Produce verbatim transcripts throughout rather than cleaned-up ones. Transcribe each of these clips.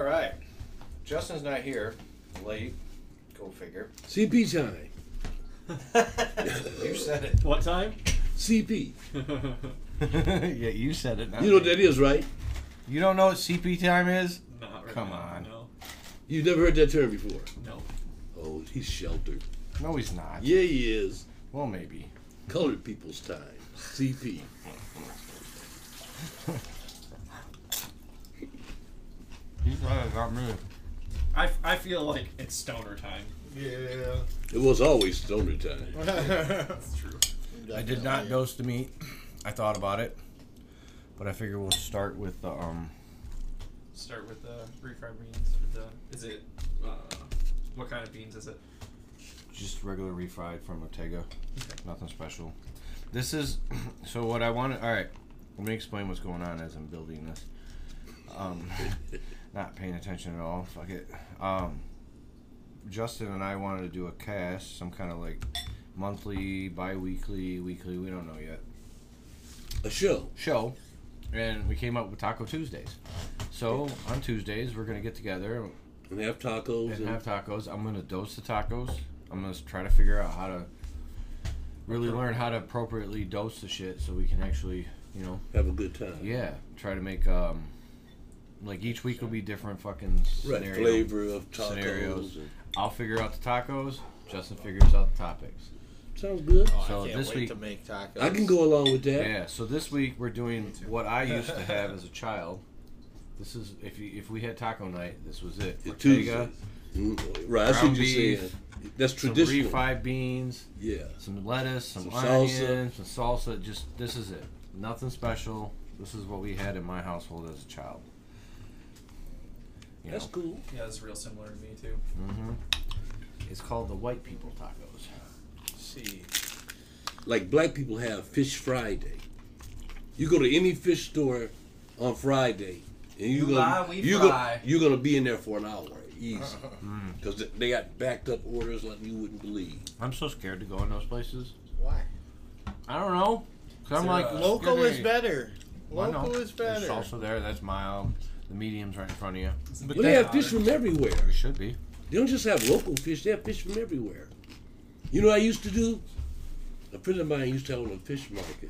right. Justin's not here. Late. Go figure. C P time. You said it. What time? C P. Yeah, you said it. Not You know what me. that is, right? You don't know what C P time is? Not really. Come on. No. You've never heard that term before. No. Oh, he's sheltered. No, he's not. Yeah, he is. Well, maybe. Colored people's time. C P. He's right, not me. I, I feel like it's stoner time. Yeah. It was always stoner time. That's true. I did not dose the meat. I thought about it, but I figure we'll start with the um. Start with the refried beans. With the, is it, uh, what kind of beans is it? Just regular refried from Ortega. Okay. Nothing special. This is so what I want. All right, let me explain what's going on as I'm building this. Um, not paying attention at all. Fuck it. Um, Justin and I wanted to do a cast, some kind of like monthly, bi-weekly, weekly. We don't know yet. A show. Show, and we came up with Taco Tuesdays. So on Tuesdays we're gonna get together And have tacos. and And have tacos. I'm gonna dose the tacos. I'm gonna try to figure out how to really learn how to appropriately dose the shit so we can actually, you know, have a good time. yeah, try to make um like each week will be different fucking Right. scenario, Flavor of tacos. scenarios. And, I'll figure out the tacos. Justin figures out the topics. sounds good. Oh, So I can't this wait week- to make tacos. I can go along with that. Yeah. So this week we're doing what I used to have as a child. This is if you, if we had taco night, this was it. It's Ortega, Mm, right. I see ground what you're beef, saying. That's some traditional. refried beans, Yeah. some lettuce, some, Some salsa. onions, some salsa. Just this is it. Nothing special. This is what we had in my household as a child. You That's know? cool. Yeah, it's real similar to me too. Mm-hmm. It's called the white people tacos. see. Like black people have Fish Friday. You go to any fish store on Friday, and you You gonna lie, we you fry. gonna you're gonna be in there for an hour easy Mm. because they got backed up orders like you wouldn't believe. I'm so scared to go in those places. Why? I don't know. Cause I'm there like a- Local scared is to- better. Well, I Local know. is better. There's salsa there. That's mild. The medium's right in front of you. But they have fish from everywhere. It should be. They don't just have local fish; they have fish from everywhere. You know what I used to do? A friend of mine used to own a fish market,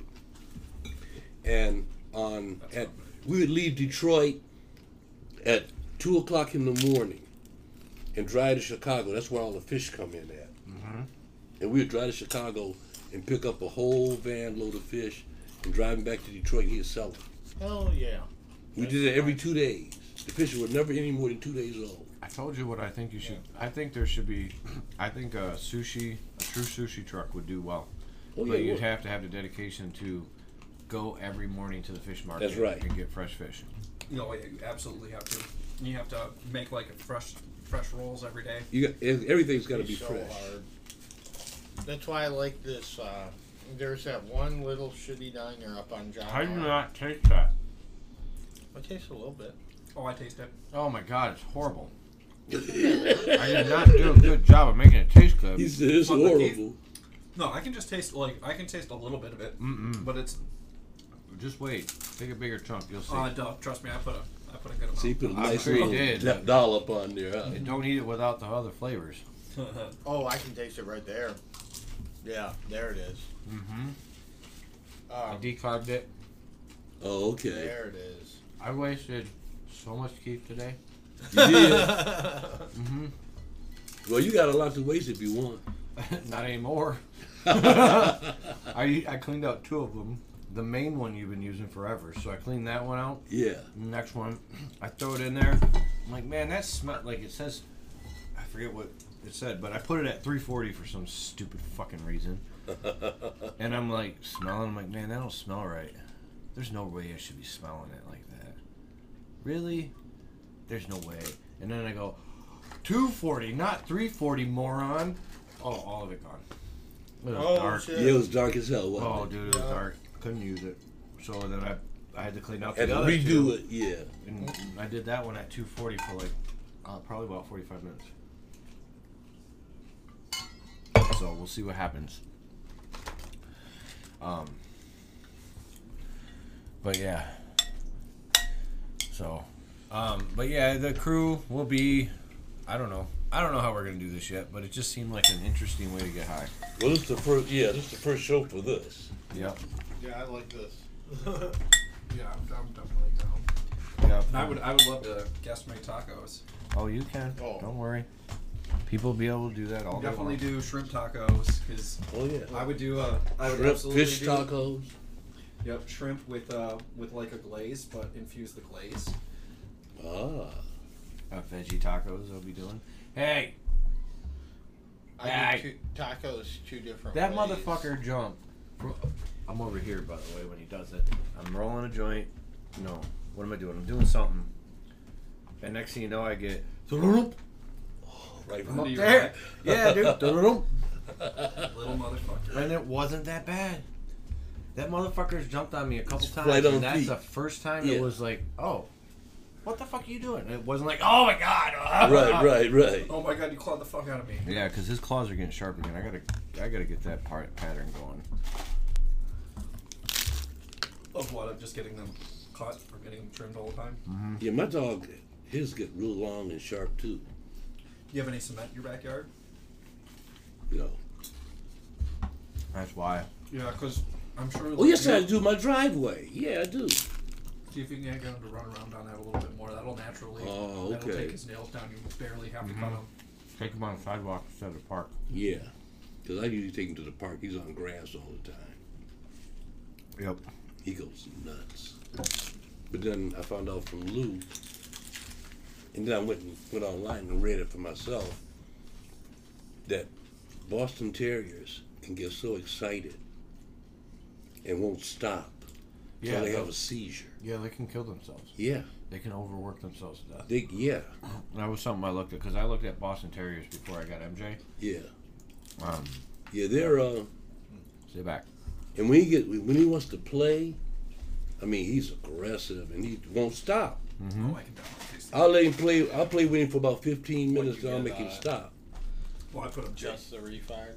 and on at we would leave Detroit at two o'clock in the morning and drive to Chicago. That's where all the fish come in at. Mm-hmm. And we would drive to Chicago and pick up a whole van load of fish and drive them back to Detroit and he'd sell them. Hell yeah. We did it every two days. The fish were never any more than two days old. I told you what I think you should. I think there should be. I think a sushi, a true sushi truck would do well. Oh But yeah, you'd look. have to have the dedication to go every morning to the fish market. That's right. And get fresh fish. You know, you absolutely have to. You have to make like fresh, fresh rolls every day. You got, everything's got to be so fresh. hard. That's why I like this. Uh, there's that one little shitty diner up on John. How do you Hart. not taste that? I taste a little bit. Oh, I taste it. Oh my god, it's horrible. I did not do a good job of making it taste good. He said it's Fuck with horrible. No, I can just taste like I can taste a little bit of it, Mm-mm. but it's. Just wait. Take a bigger chunk. You'll see. Uh, duh, trust me, I put a I put a good amount. See, put a I'm nice sure you little did. lap dollop on there. Huh? And don't eat it without the other flavors. Oh, I can taste it right there. Yeah, there it is. Mm-hmm. I Um, decarbed it. Oh, okay. there it is. I wasted so much keep today. You did. Mm-hmm. Well, you got a lot to waste if you want. Not anymore. I I cleaned out two of them. The main one you've been using forever, so I cleaned that one out. Yeah. The next one, I throw it in there. I'm like, man, that smell like it says. I forget what it said, but I put it at three forty for some stupid fucking reason. And I'm like smelling. I'm like, man, that don't smell right. There's no way I should be smelling it like that. Really? There's no way. And then I go, two forty, not three forty, moron. Oh, all of it gone. It was Oh, dark. shit. Yeah, it was dark as hell, wasn't Oh, it? dude, it was Yeah. dark. Couldn't use it. So then I, I had to clean out Had the to other redo two. it, yeah. And I did that one at two forty for like, uh, probably about forty-five minutes. So we'll see what happens. Um. But yeah. So Um, but yeah, the crew will be. I don't know. I don't know how we're gonna do this yet, but it just seemed like an interesting way to get high. Well, this is the first. Yeah, this is the first show for this. Yep. Yeah, I like this. Yeah, I'm, I'm definitely down. Yep. And I would, I would love to guest make tacos. Oh, you can. Oh. Don't worry. People will be able to do that all day Definitely long. do shrimp tacos because Oh yeah. I would do a. I would Shrimp, absolutely fish do, tacos. Yep, shrimp with uh with like a glaze, but infuse the glaze. Ah. Uh, veggie tacos they'll be doing. Hey, I Hey. do two, tacos two different that ways. motherfucker jumped. I'm over here, by the way, when he does it. I'm rolling a joint. No, what am I doing? I'm doing something. And next thing you know, I get. Right I'm from up Under your there. back. Yeah, dude. Little motherfucker. And it wasn't that bad. That motherfucker's jumped on me a couple It's times, flight on and that's feet. the first time Yeah. it was like, oh, what the fuck are you doing? It wasn't like, oh my god. Right, right, right. Oh my god, you clawed the fuck out of me. Yeah, because his claws are getting sharp again. I gotta, I gotta get that part pattern going. Of what? Of just getting them cut or getting them trimmed all the time. Yeah, my dog, his get real long and sharp too. Do you have any cement in your backyard? You know. That's why. Yeah, because I'm sure. Oh yes, I do my driveway. Yeah, I do. See if you can get him to run around on that a little bit more. That'll naturally. Oh, That'll okay. take his nails down. You barely have to cut them. Take him on the sidewalk instead of the park. Yeah, because I usually take him to the park. He's on grass all the time. Yep. He goes nuts. But then I found out from Lou, and then I went and went online and read it for myself, that Boston Terriers can get so excited and won't stop Yeah, until they they'll- have a seizure. Yeah, they can kill themselves. Yeah, They can overwork themselves to death. they yeah That was something I looked at because I looked at Boston Terriers before I got M J. yeah Um, yeah. They're uh, stay back. and when he get when he wants to play, I mean he's aggressive and he won't stop. Mm-hmm. Oh, I can definitely taste it. I'll let him play. I'll play with him for about fifteen What minutes. you Then I'll get, make him uh, stop. Well, I put them Just the refire.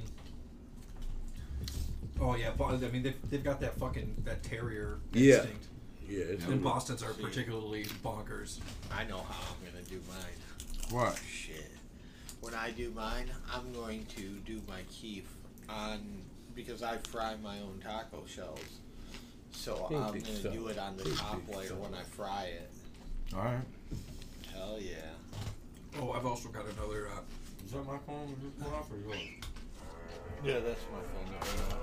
Oh yeah, but I mean they've, they've got that fucking that terrier Yeah. instinct. Yeah, it's And Boston's are See. particularly bonkers. I know how I'm gonna do mine. What? Shit. When I do mine, I'm going to do my keef on because I fry my own taco shells. So Big, I'm big gonna stuff. do it on the Big, top big layer stuff. when I fry it. All right. Hell yeah. Oh, I've also got another. Uh, Is that my phone? Is this one off or yours? Yeah, that's my phone.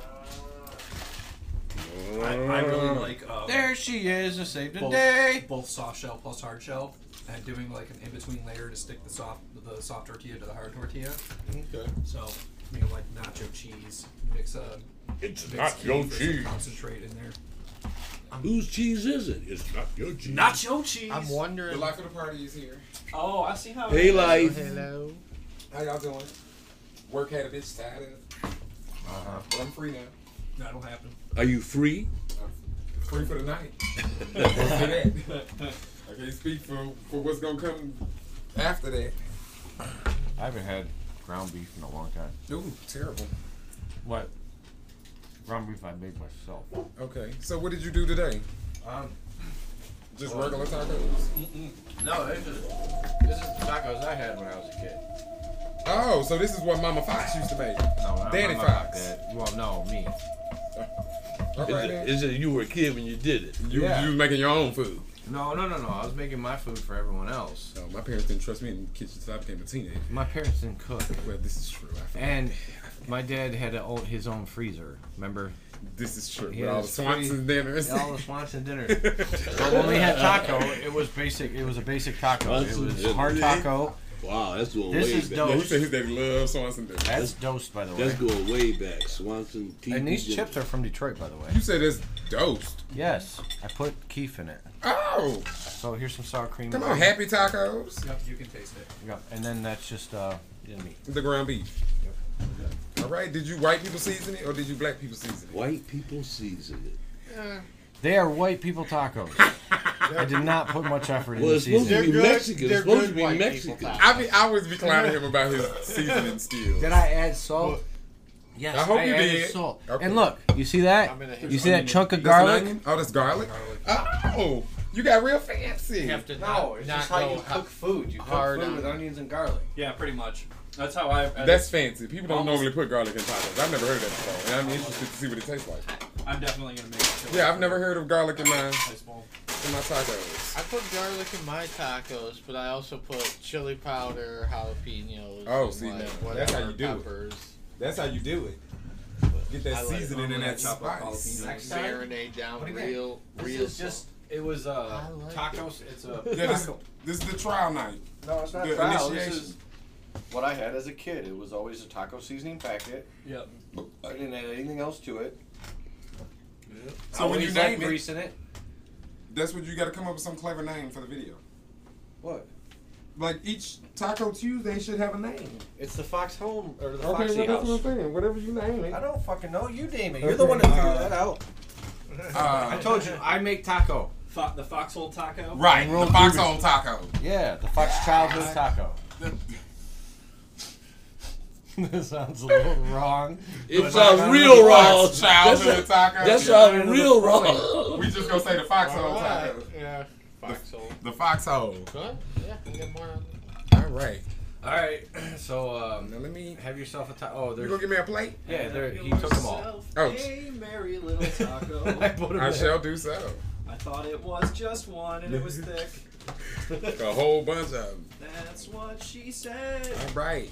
I, I really like. Um, There she is. I saved the both, day. both soft shell plus hard shell, and doing like an in between layer to stick the soft the soft tortilla to the hard tortilla. Okay. So you know, like nacho cheese, mix a It's mix keef or some concentrate in there. Whose cheese is it? It's not your cheese. Nacho cheese. I'm wondering. The life of the party is here. Oh, I see how. Hey, it is. life. Hello. How y'all doing? Work had a bitch tied up, Uh-huh. but I'm free now. That'll happen. Are you free? I'm free for the night. Don't say that. I can't speak for, for what's gonna come after that. I haven't had ground beef in a long time. Ooh, terrible. What? Ground beef I made myself. Okay, so what did you do today? Um, Just Well, regular tacos? no, this is this is the tacos I had when I was a kid. Oh, so this is what Mama Fox used to make. No, not Danny my Fox. dad. Well, no, me. All Is right, it, then. is it you were a kid when you did it? You, Yeah. you was making your own food. No, no, no, no. I was making my food for everyone else. So my parents didn't trust me in the kitchen, so I became a teenager. My parents didn't cook, Well, this is true. I forgot. and my dad had a, own- his own freezer. Remember? This is true. He With all the has Swanson three- dinners. All the Swanson dinners. But when we had taco, it was basic. It was a basic taco. It Swanson was dinner. hard taco. Wow, that's going This way is back. dope. Yeah, he said his daddy loves Swanson dinners. That's dosed, by the way. That's going way back. Swanson. T P And these dinner. chips are from Detroit, by the way. You said it's dosed. Yes, I put keef in it. Oh, So here's some sour cream. come on, Happy Tacos. Yep, you can taste it. Yep, and then that's just uh, the meat. The ground beef. All right. Did you white people season it or did you black people season it? White people season it. They are white people tacos. I did not put much effort Well, into it's supposed to seasoning. be They're good- Mexican. they're It's supposed good to be white Mexican. people tacos. I be I always be clowning him about his seasoning skills. Did I add salt? Yes, I hope you added did. salt. Okay. And look, you see that? I'm gonna hit You see that chunk of That's an garlic? onion? Oh, that's garlic. Oh, you You got real fancy. You have to No, not, it's not just how go you cook food. You cook hard food on with it. onions and garlic. Yeah, pretty much. That's how I. I That's fancy. People don't Almost- normally put garlic in tacos. I've never heard of that before, and I'm interested to see what it tastes like. I'm definitely gonna make it. Yeah, I've never heard of garlic in my Ice bowl. in my tacos. I put garlic in my tacos, but I also put chili powder, jalapenos. Oh, and see, like now, whatever that's how you do it. peppers. That's how you do it. Get that I like seasoning and that chop up spice. jalapenos. Next time, Marinate down what do you think? real, This real. is just. It was uh I like tacos. It's a Yeah, this, taco. this is the trial night. No, it's not the trial. This initiation. is what I had as a kid. It was always a taco seasoning packet. Yep. I didn't add anything else to it. So when you Always had name it, grease in it. that's what you got to come up with some clever name for the video. What? Like each Taco Tuesday should have a name. It's the Fox Home or the Okay, Foxy well, that's House. what I'm saying. Whatever you name it. I don't fucking know. You name it. You're the one that figured that out. Uh, I told you I make taco. Fo- the foxhole taco. Right, the Foxhole Taco. Yeah, the Fox Childhood Taco. That sounds a little wrong. It But sounds I- real wrong. Fox Childhood That's Taco. That sounds real wrong. We just gonna say the Foxhole Alright, Taco. yeah. Foxhole. The Foxhole. Good. Yeah, I got more on All right. All right, so um, Now let me. have yourself a taco. Oh, You there's gonna give me a plate? yeah. There, Have he took them all. yourself Oh. A merry little taco. I put 'em I there. shall do so. I thought it was just one and it was thick. A whole bunch of them. That's what she said. All right.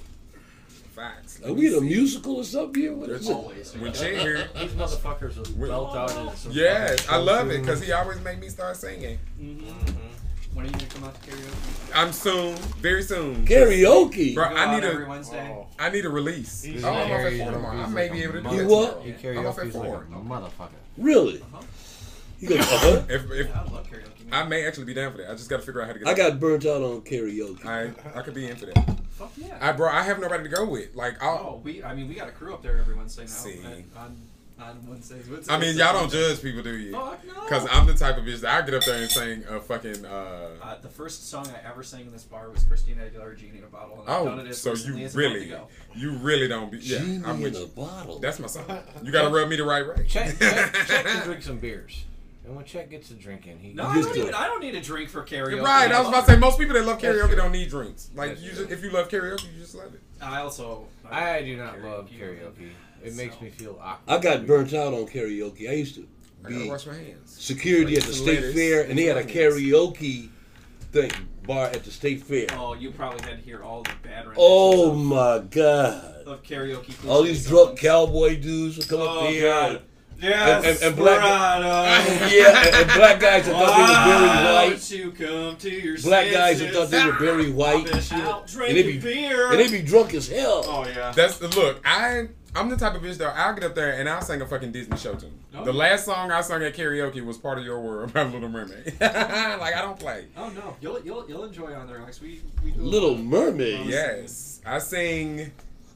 Facts. Are we in a musical or something here? What is There's it? Always. When Jay here. These motherfuckers will belt out into some. Yes, fucking I love it because show he always make me start singing. Mm-hmm. When are you gonna come out to karaoke? I'm soon, very soon. Karaoke. Bro, You go I out need every a, Wednesday. Oh. I need a release. He's Oh, I'm off at married, four tomorrow. I he's may like be a able to do You that. what? He I'm off at karaoke's like four. a motherfucker. Really? Uh-huh. You go, uh-huh. If, if Yeah, I love karaoke. I Man. may actually be down for that. I just got to figure out how to get. I got burnt out on karaoke. I I could be in for that. Fuck yeah. I bro, I have nobody to go with. Like, I'll, Oh, we. I mean, we got a crew up there every Wednesday now. See. at- on on Wednesdays. I mean, y'all don't judge people, do you? Fuck no. Because I'm the type of bitch that I get up there and sing a fucking. Uh, Uh, the first song I ever sang in this bar was Christina Aguilera, "Genie in a Bottle," and I've done it oh, as so recently you as a month really, ago. you really don't be. Yeah, Genie I'm in with a you. bottle. That's my song. You gotta rub me the right way. Chet, Chet, Chet can drink some beers, and when Chet gets to drinking, he No, I Just don't, do even, it. I don't need a drink for karaoke. You're right. I was about to say most people that love That's karaoke true. don't need drinks. Like, That's you true. just, if you love karaoke, you just love it. I also. I do not love karaoke. It makes So- me feel awkward. I got burnt out on karaoke. I used to I gotta be wash my hands. security at the Some state lettuce fair, and they had a and karaoke thing bar at the state fair. Oh, you probably had to hear all the bad renditions Oh of, my god! of karaoke. All these songs. drunk cowboy dudes would come Oh up here. god. Yes, and- and black- Desperado. Yeah, and, and black guys that thought they were very Why white. don't you come to your Black guys that senses? thought they were very white and I've shit. been out And drinking they be beer. and they be drunk as hell. Oh yeah. That's look. I I'm the type of bitch though. I'll get up there and I'll sing a fucking Disney show tune. Oh, the yeah. last song I sung at karaoke was "Part of Your World" by Little Mermaid. like I don't play. Oh no, you'll you'll you'll enjoy on there, Alex. We we do a Little lot. Mermaid. Yes, I sing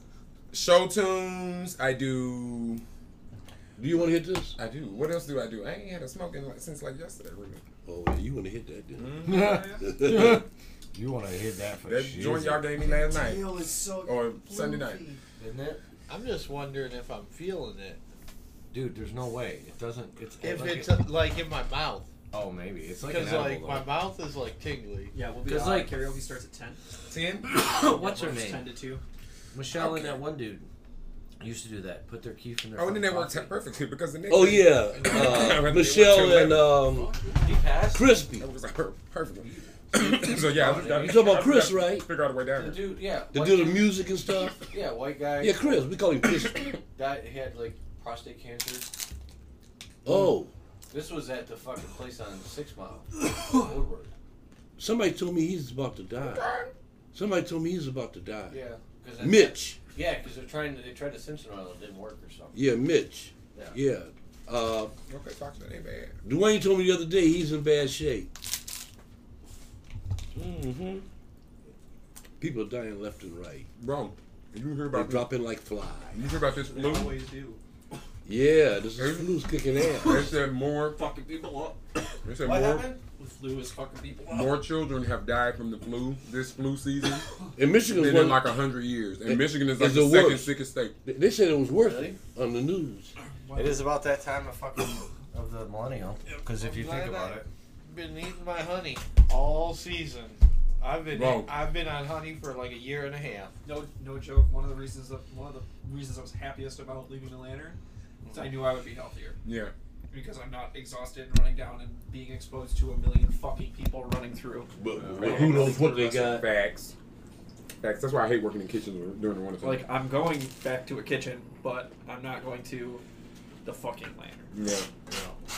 show tunes. I do. Do you want to hit this? I do. What else do I do? I ain't had a smoke in like, since like yesterday. Really. Oh yeah, you want to hit that? Didn't Mm-hmm. you? You want to hit that for That shit, joint y'all gave me last night Tail is so or Sunday night. isn't it? I'm just wondering if I'm feeling it. Dude, there's no way. It doesn't. It's If like it's a- uh, like in my mouth, oh, maybe it's like an because edible. like though. my mouth is like tingly. Yeah, we'll be 'Cause, uh, like- karaoke starts at ten. Ten. What's her It's name? Ten to two. Michelle Okay. and that one dude used to do that. Put their keef in their. Oh, and then that fucking worked out coffee. perfectly because the next. Oh day- yeah, uh, When it Michelle went to and um, He passed. Crispy. That was per- perfect. so yeah, I just got- You talking about I just Chris, got to right? Figure out a way down The here. dude, yeah. To white do the dude. music and stuff. Yeah, white guy. Yeah, Chris. We call him Crispy. That he had like prostate cancer. Oh, This was at the fucking place on Six Mile, Woodward. somebody told me he's about to die. Somebody told me he's about to die. Yeah, cause that's- Mitch. Yeah, because they're trying to. They tried to Simpson oil, it didn't work or something. Yeah, Mitch. Yeah. Yeah. Uh, Okay, talk that ain't bad. Dwayne told me the other day he's in bad shape. Mm-hmm. People are dying left and right. Bro, you hear They're about this? dropping like flies. You hear about this They flu? always do. Yeah, this is flu's kicking They ass. said more. Fucking people up. They said What more. happened? The flu is fucking people up. More children have died from the flu this flu season In Michigan, than one, in like a hundred years. And It- Michigan is like it's the the second worst. sickest state. they- they said it was worth Really? it on the news. It is about that time of fucking of the millennial. Because if you think about it, been eating my honey all season. I've been Bro. I've been on honey for like a year and a half. No, no joke. One of the reasons that one of the reasons I was happiest about leaving the Lantern is I knew I would be healthier Yeah. because I'm not exhausted and running down and being exposed to a million fucking people running through. But, Uh, but who knows what they got? Facts. Facts. That's why I hate working in kitchens during the winter time. Like I'm going back to a kitchen, but I'm not going to the fucking Lantern. Yeah.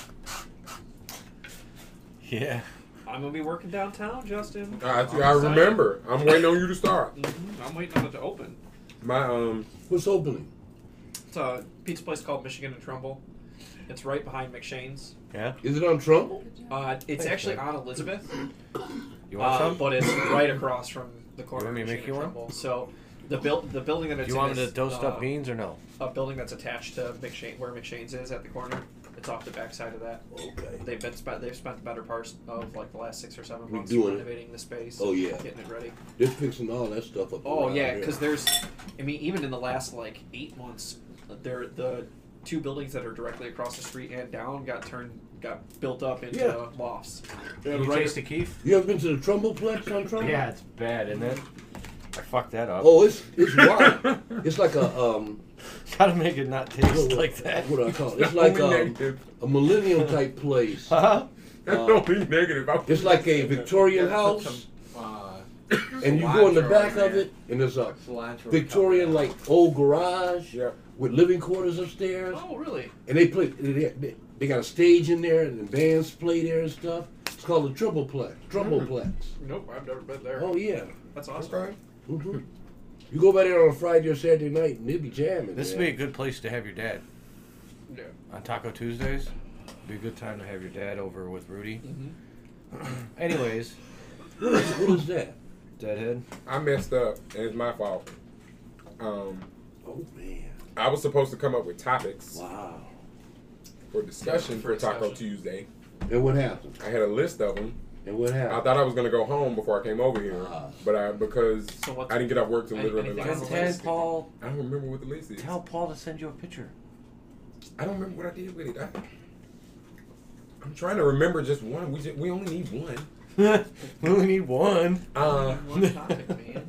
Yeah. I'm gonna be working downtown, Justin. I, I'm I excited. remember. I'm waiting on you to start. Mhm. I'm waiting on it to open. My um. What's opening? It's a pizza place called Michigan and Trumbull. It's right behind McShane's. Yeah. Is it on Trumbull? Uh, it's Thanks, actually man. on Elizabeth, You want uh, some? but it's right across from the corner You want me of to Michigan make and you one? Trumbull. So the build the building that Do it's you want in me to is, toast uh, up beans or no? a building that's attached to McShane, where McShane's is at the corner. It's off the back side of that. Okay. They've been spent. They've spent the better part of like the last six or seven We months doing it. renovating the space. Oh, yeah. getting it ready. They're fixing all that stuff up. Oh around yeah, here. because there's, I mean, even in the last like eight months, there the two buildings that are directly across the street and down got turned, got built up into Yeah. lofts. You right- taste the Keef? You ever been to the Trumbullplex on Trumbull? Yeah, it's bad, isn't it? I fucked that up. Oh, it's it's wild. It's like a um. Gotta make it not taste like that. What do I call it? It's like Only um, negative. a millennium type place. Huh? That's Uh, only negative. I- It's like a Victorian house, Uh, and you go in the cilantro back in of there. it, and there's a cilantro Victorian coming like old garage Yeah. with living quarters upstairs, Oh really? and they play. They, they, they got a stage in there, and the bands play there and stuff. It's called the Trumbullplex. Trumbullplex. Nope, I've never been there. Oh yeah. That's awesome. Okay. hmm You go by there on a Friday or Saturday night, and they'll be jamming. This would man. be a good place to have your dad. Yeah. On Taco Tuesdays. Be a good time to have your dad over with Rudy. Mm-hmm. Anyways, What is, what is that? Deadhead. I messed up, and it's my fault. Um, Oh man! I was supposed to come up with topics Wow. for discussion For for Taco discussion. Tuesday. And what happened? I had a list of them. And what I happened? thought I was gonna go home before I came over here, Ah. but I because So what's- I didn't get off work till any- literally anything last on the night. list? Paul. I don't remember what the list is. Tell Paul to send you a picture. I don't remember what I did with it. I, I'm trying to remember just one. We just, we only need one. we only need one. Uh, One topic, man.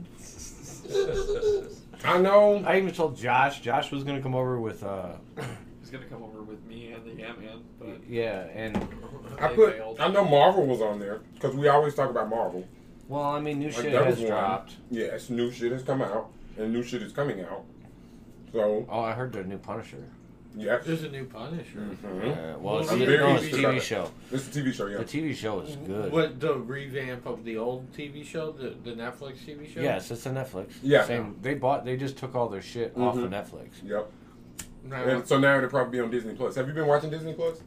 I know. I even told Josh. Josh was gonna come over with. uh He's gonna come over with me and the Ant Man, but Yeah, and I they put. failed. I know Marvel was on there because we always talk about Marvel. well, I mean, new Like, shit that has was one. dropped. Yes, new shit has come out, and new shit is coming out. So Oh, I heard the new Punisher. yeah, There's a new Punisher. Mhm. Uh, well, it's, I'm no, very it's a interested T about V it. show. it's a T V show. Yeah, The T V show is good. What the revamp of the old T V show, the the Netflix T V show? Yes, it's a Netflix. Yeah. Same. They bought. They just took all their shit off of Mhm. Netflix. yep. Now, And so now it'll probably be on Disney Plus. Have you been watching Disney Plus?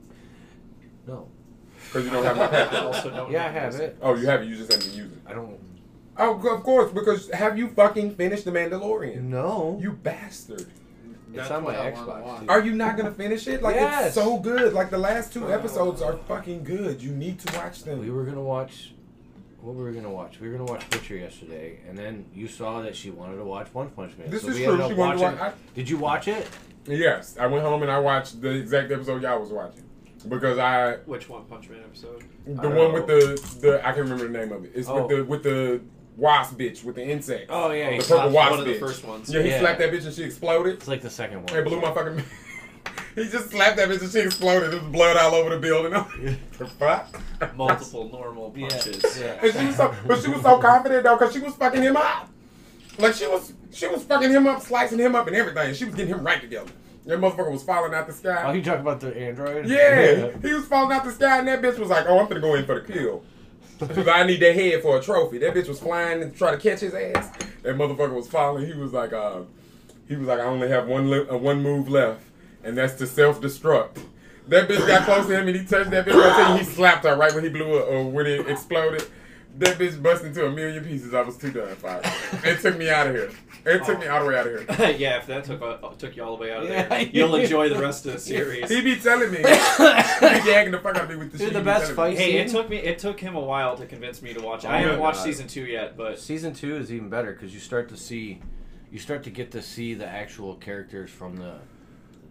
No. Because you don't have my I package. also don't. Yeah, I know have this. it. Oh, you have it. You just haven't used it. I don't. Oh, of course. Because have you fucking finished The Mandalorian? No. You bastard. that's It's on what my I wanna Xbox, watch. dude. Are you not gonna finish it? Like Yes. it's so good. Like the last two episodes are fucking good. You need to watch them. We were gonna watch. What were we gonna watch? We were gonna watch Butcher yesterday, and then you saw that she wanted to watch One Punch Man. This so is we true. ended up She wanted to watching- watch. Did you watch it? I, yes, I went home and I watched the exact episode y'all was watching because I Which One Punch Man episode? the don't one know. with the the I can't remember the name of it. It's Oh. with the with the wasp bitch with the insect. Oh yeah, the he purple slapped- wasp one of the bitch. first ones. Yeah, he Yeah. slapped that bitch and she exploded. It's like the second one. It blew my fucking. He just slapped that bitch and she exploded. There was blood all over the building. The fuck? Multiple normal Yeah. punches. Yeah. And she was so, but she was so confident though, cause she was fucking him up. Like she was, she was fucking him up, slicing him up, and everything. She was getting him right together. That motherfucker was falling out the sky. Oh, you talking about the android? Yeah, he was falling out the sky, and that bitch was like, "Oh, I'm gonna go in for the kill." She was like, I need that head for a trophy. That bitch was flying and trying to catch his ass. That motherfucker was falling. He was like, uh, he was like, I only have one li- uh, one move left, and that's to self destruct. That bitch got close to him and he touched that bitch. I tell you, he slapped her right when he blew it or when it exploded. That bitch busted into a million pieces. I was too done fired. It took me out of here. It took me all the way out of here. Yeah, if that took uh, took you all the way out of Yeah. there, you'll enjoy the rest of the series. He be telling me, he be gagging the fuck out of me with the Dude, shit. the he be best telling me. fight- Hey, it scene? took me it took him a while to convince me to watch it. Oh I haven't my watched God. season two yet, but Season two is even better because you start to see, you start to get to see the actual characters from the,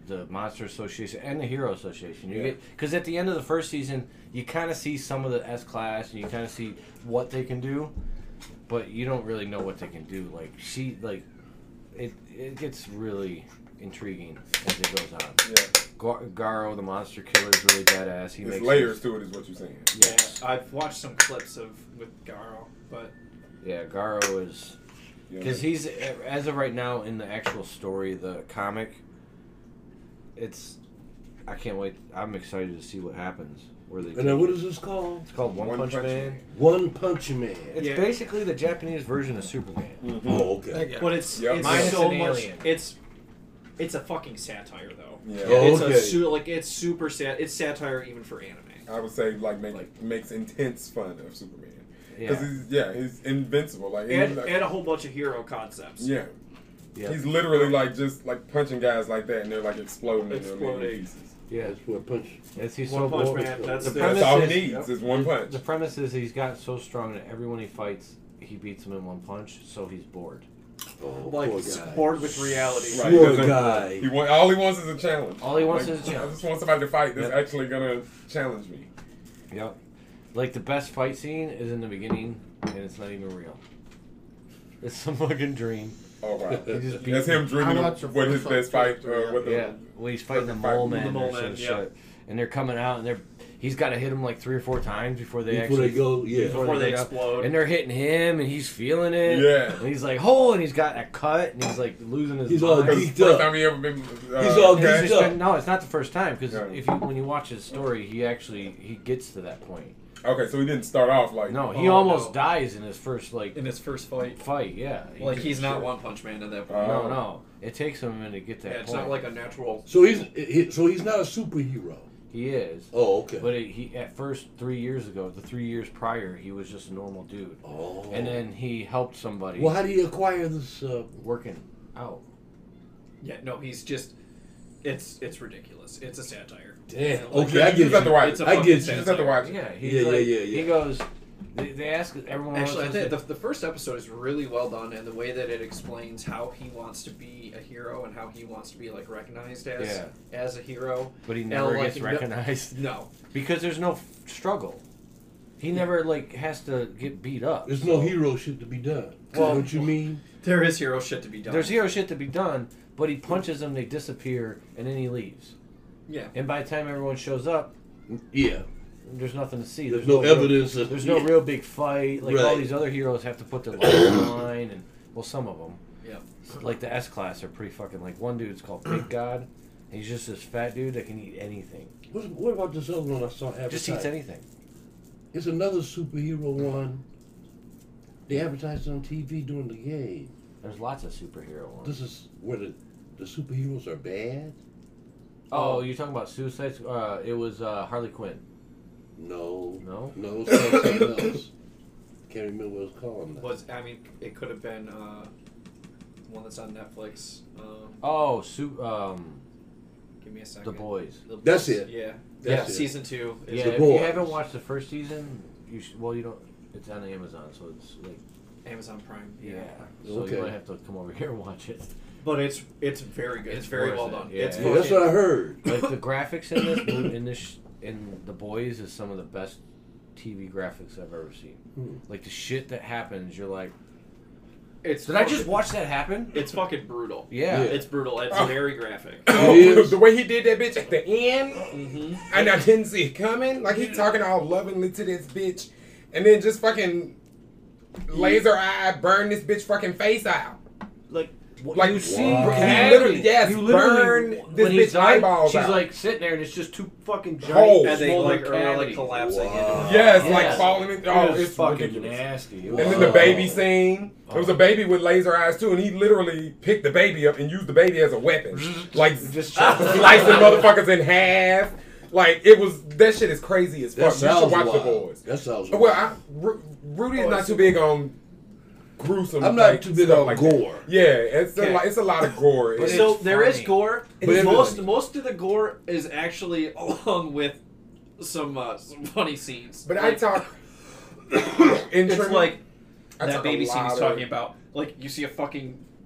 the Monster Association and the Hero Association. You Yeah. get because at the end of the first season, you kind of see some of the S Class, and you kind of see what they can do, but you don't really know what they can do. Like she, like it, it gets really intriguing as it goes on. Yeah. Gar- Garo, the monster killer, is really badass. He There's makes layers to it, is what you're saying. Yeah. Yeah, I've watched some clips of with Garo, but Yeah, Garo is You know, because he's as of right now in the actual story, the comic. It's, I can't wait. I'm excited to see what happens. Where they And take then what it. is this called? It's called One, One Punch, Punch Man. Man. One Punch Man. It's Yeah. basically the Japanese version of Superman. Mhm. Oh, okay. but it's Yep. it's Minus so an much. alien. It's it's a fucking satire though. Yeah. Oh, It's okay. a su- like it's super sat. It's satire even for anime. I would say like, make, Like- makes intense fun of Superman. Yeah, Because he's yeah, he's invincible. Like, And, he's like- and a whole bunch of hero concepts. yeah, yeah, he's literally like just like punching guys like that, and they're like exploding into a million Exploding. pieces. yeah. That's where punch. It's, he's One so Punch bold. Man. That's The the, premise That's all he is- needs Yep. is one punch. The premise is he's got so strong that everyone he fights, he beats him in one punch, so he's bored. Oh, like poor guy. bored with reality. Right, he Poor doesn't- guy. He want, all he wants is a challenge. All he wants Like, is a challenge. I just want somebody to fight that's Yep. actually gonna challenge me. Yep. Like the best fight scene is in the beginning, and it's not even real. It's some fucking dream. Oh wow, He just beat that's him dreaming I of watched the what his first best one, fight. Uh, what the, Yeah, when he's fighting the Perfect fight. mole man The mole or some man, shit, yeah. and they're coming out, and they're he's got to hit him like three or four times before they Before actually they go, yeah. Before they go. explode. and they're hitting him, and he's feeling it. Yeah. and he's like, "Oh," and he's got a cut, and he's like losing his He's all mind. Because geeked first up. time he ever been. Uh, He's all He's okay. geeked just up. been- no, it's not the first time because Yeah. if you when you watch his story, he actually he gets to that point. Okay, so he didn't start off like. No, he Oh, almost no. dies in his first like in his first fight. fight. Yeah, He Like just- he's not shit. One Punch Man at that point. Uh, No, no, it takes him a minute to get to that yeah, it's point. not like a natural. So he's he, so he's not a superhero. He is. Oh, okay. But it, he at first three years ago, the three years prior, he was just a normal dude, oh. and then he helped somebody Well, how do you acquire this? Uh, working out. Yeah, no, he's just. It's it's ridiculous. It's a satire. damn. Like, Okay, I you get just have to you. watch It's it. a I fucking get you. You just have to watch it. Yeah, he's Yeah, yeah, like, yeah, yeah. He goes. They, they ask everyone. Actually, I else think to- the, the first episode is really well done, and the way that it explains how he wants to be a hero and how he wants to be like recognized as Yeah. as a hero. but he and, never like, gets no- recognized No, because there's no f- struggle. He never like has to get beat up. There's so- no hero shit to be done. Well- Don't you mean? there is hero shit to be done. There's hero shit to be done, but he punches them, they disappear, and then he leaves. Yeah, And by the time everyone shows up, Yeah. there's nothing to see. There's no real- evidence of- There's no yeah. real big fight. Like all Right. these other heroes have to put their life on the line, and well, some of them. yeah. Like the S class are pretty fucking. Like one dude's called Big God. He's just this fat dude that can eat anything. What, what about this other one I saw advertised? Just eats anything. It's another superhero one. They advertised on T V during the game. There's lots of superhero ones. This is where the, the superheroes are bad? Oh, you're talking about Suicide Squad? Uh, it was uh, Harley Quinn. No. No? No, it's called something else. Can't remember what it's called now. Was I mean it could have been uh, one that's on Netflix. Um, Oh, su- um, give me a second. The Boys. The That's Boys, it. Yeah, That's yeah. it. Season two. Is Yeah, The if you Boys. haven't watched the first season, you should. Well, you don't. It's on Amazon, so it's like Amazon Prime. yeah. Yeah. So Okay. you might have to come over here and watch it. But it's it's very good. It's, It's very worth well it. done. Yeah, it's yeah. Yeah, that's what I heard. Like the graphics in this, in this, in The Boys is some of the best T V graphics I've ever seen. Hmm. Like the shit that happens, you're like, It's did I just fucking- watch that happen? It's fucking brutal. Yeah. Yeah. It's brutal. It's Oh. very graphic. Oh, It is. the way he did that bitch at the end, Mm-hmm. and I didn't see it coming. Like he talking all lovingly to this bitch, and then just fucking laser eye burn this bitch fucking face out. Like, Like you see, Wow. he cavity. literally, yes, You literally- burn this when he's bitch dying, eyeballs she's out. like sitting there, and it's just two fucking giant, Holes. And they swollen like are like cavities. collapsing Wow. into yes, Yeah. like falling. In, oh, It was it's fucking ridiculous. nasty. It And was- then the Wow. baby scene. There was a Oh. baby with laser eyes too, and he literally picked the baby up and used the baby as a weapon, like Just slicing motherfuckers in half. Like it was that shit is crazy as That fuck. You should sounds watch wild. the boys. That sounds Well, wild. I, Ru- Rudy is Oh, not it's too super- big on gruesome. I'm not like, too big stuff on like gore. that. Yeah, it's a Okay. lot, it's a lot of gore. But It's- So it's there is funny. gore, But but it's most funny. most of the gore is actually along with some uh, some funny scenes. but I Like, talk. in it's Trim- like I that talk a baby scene lot he's of- talking about. Like you see a fucking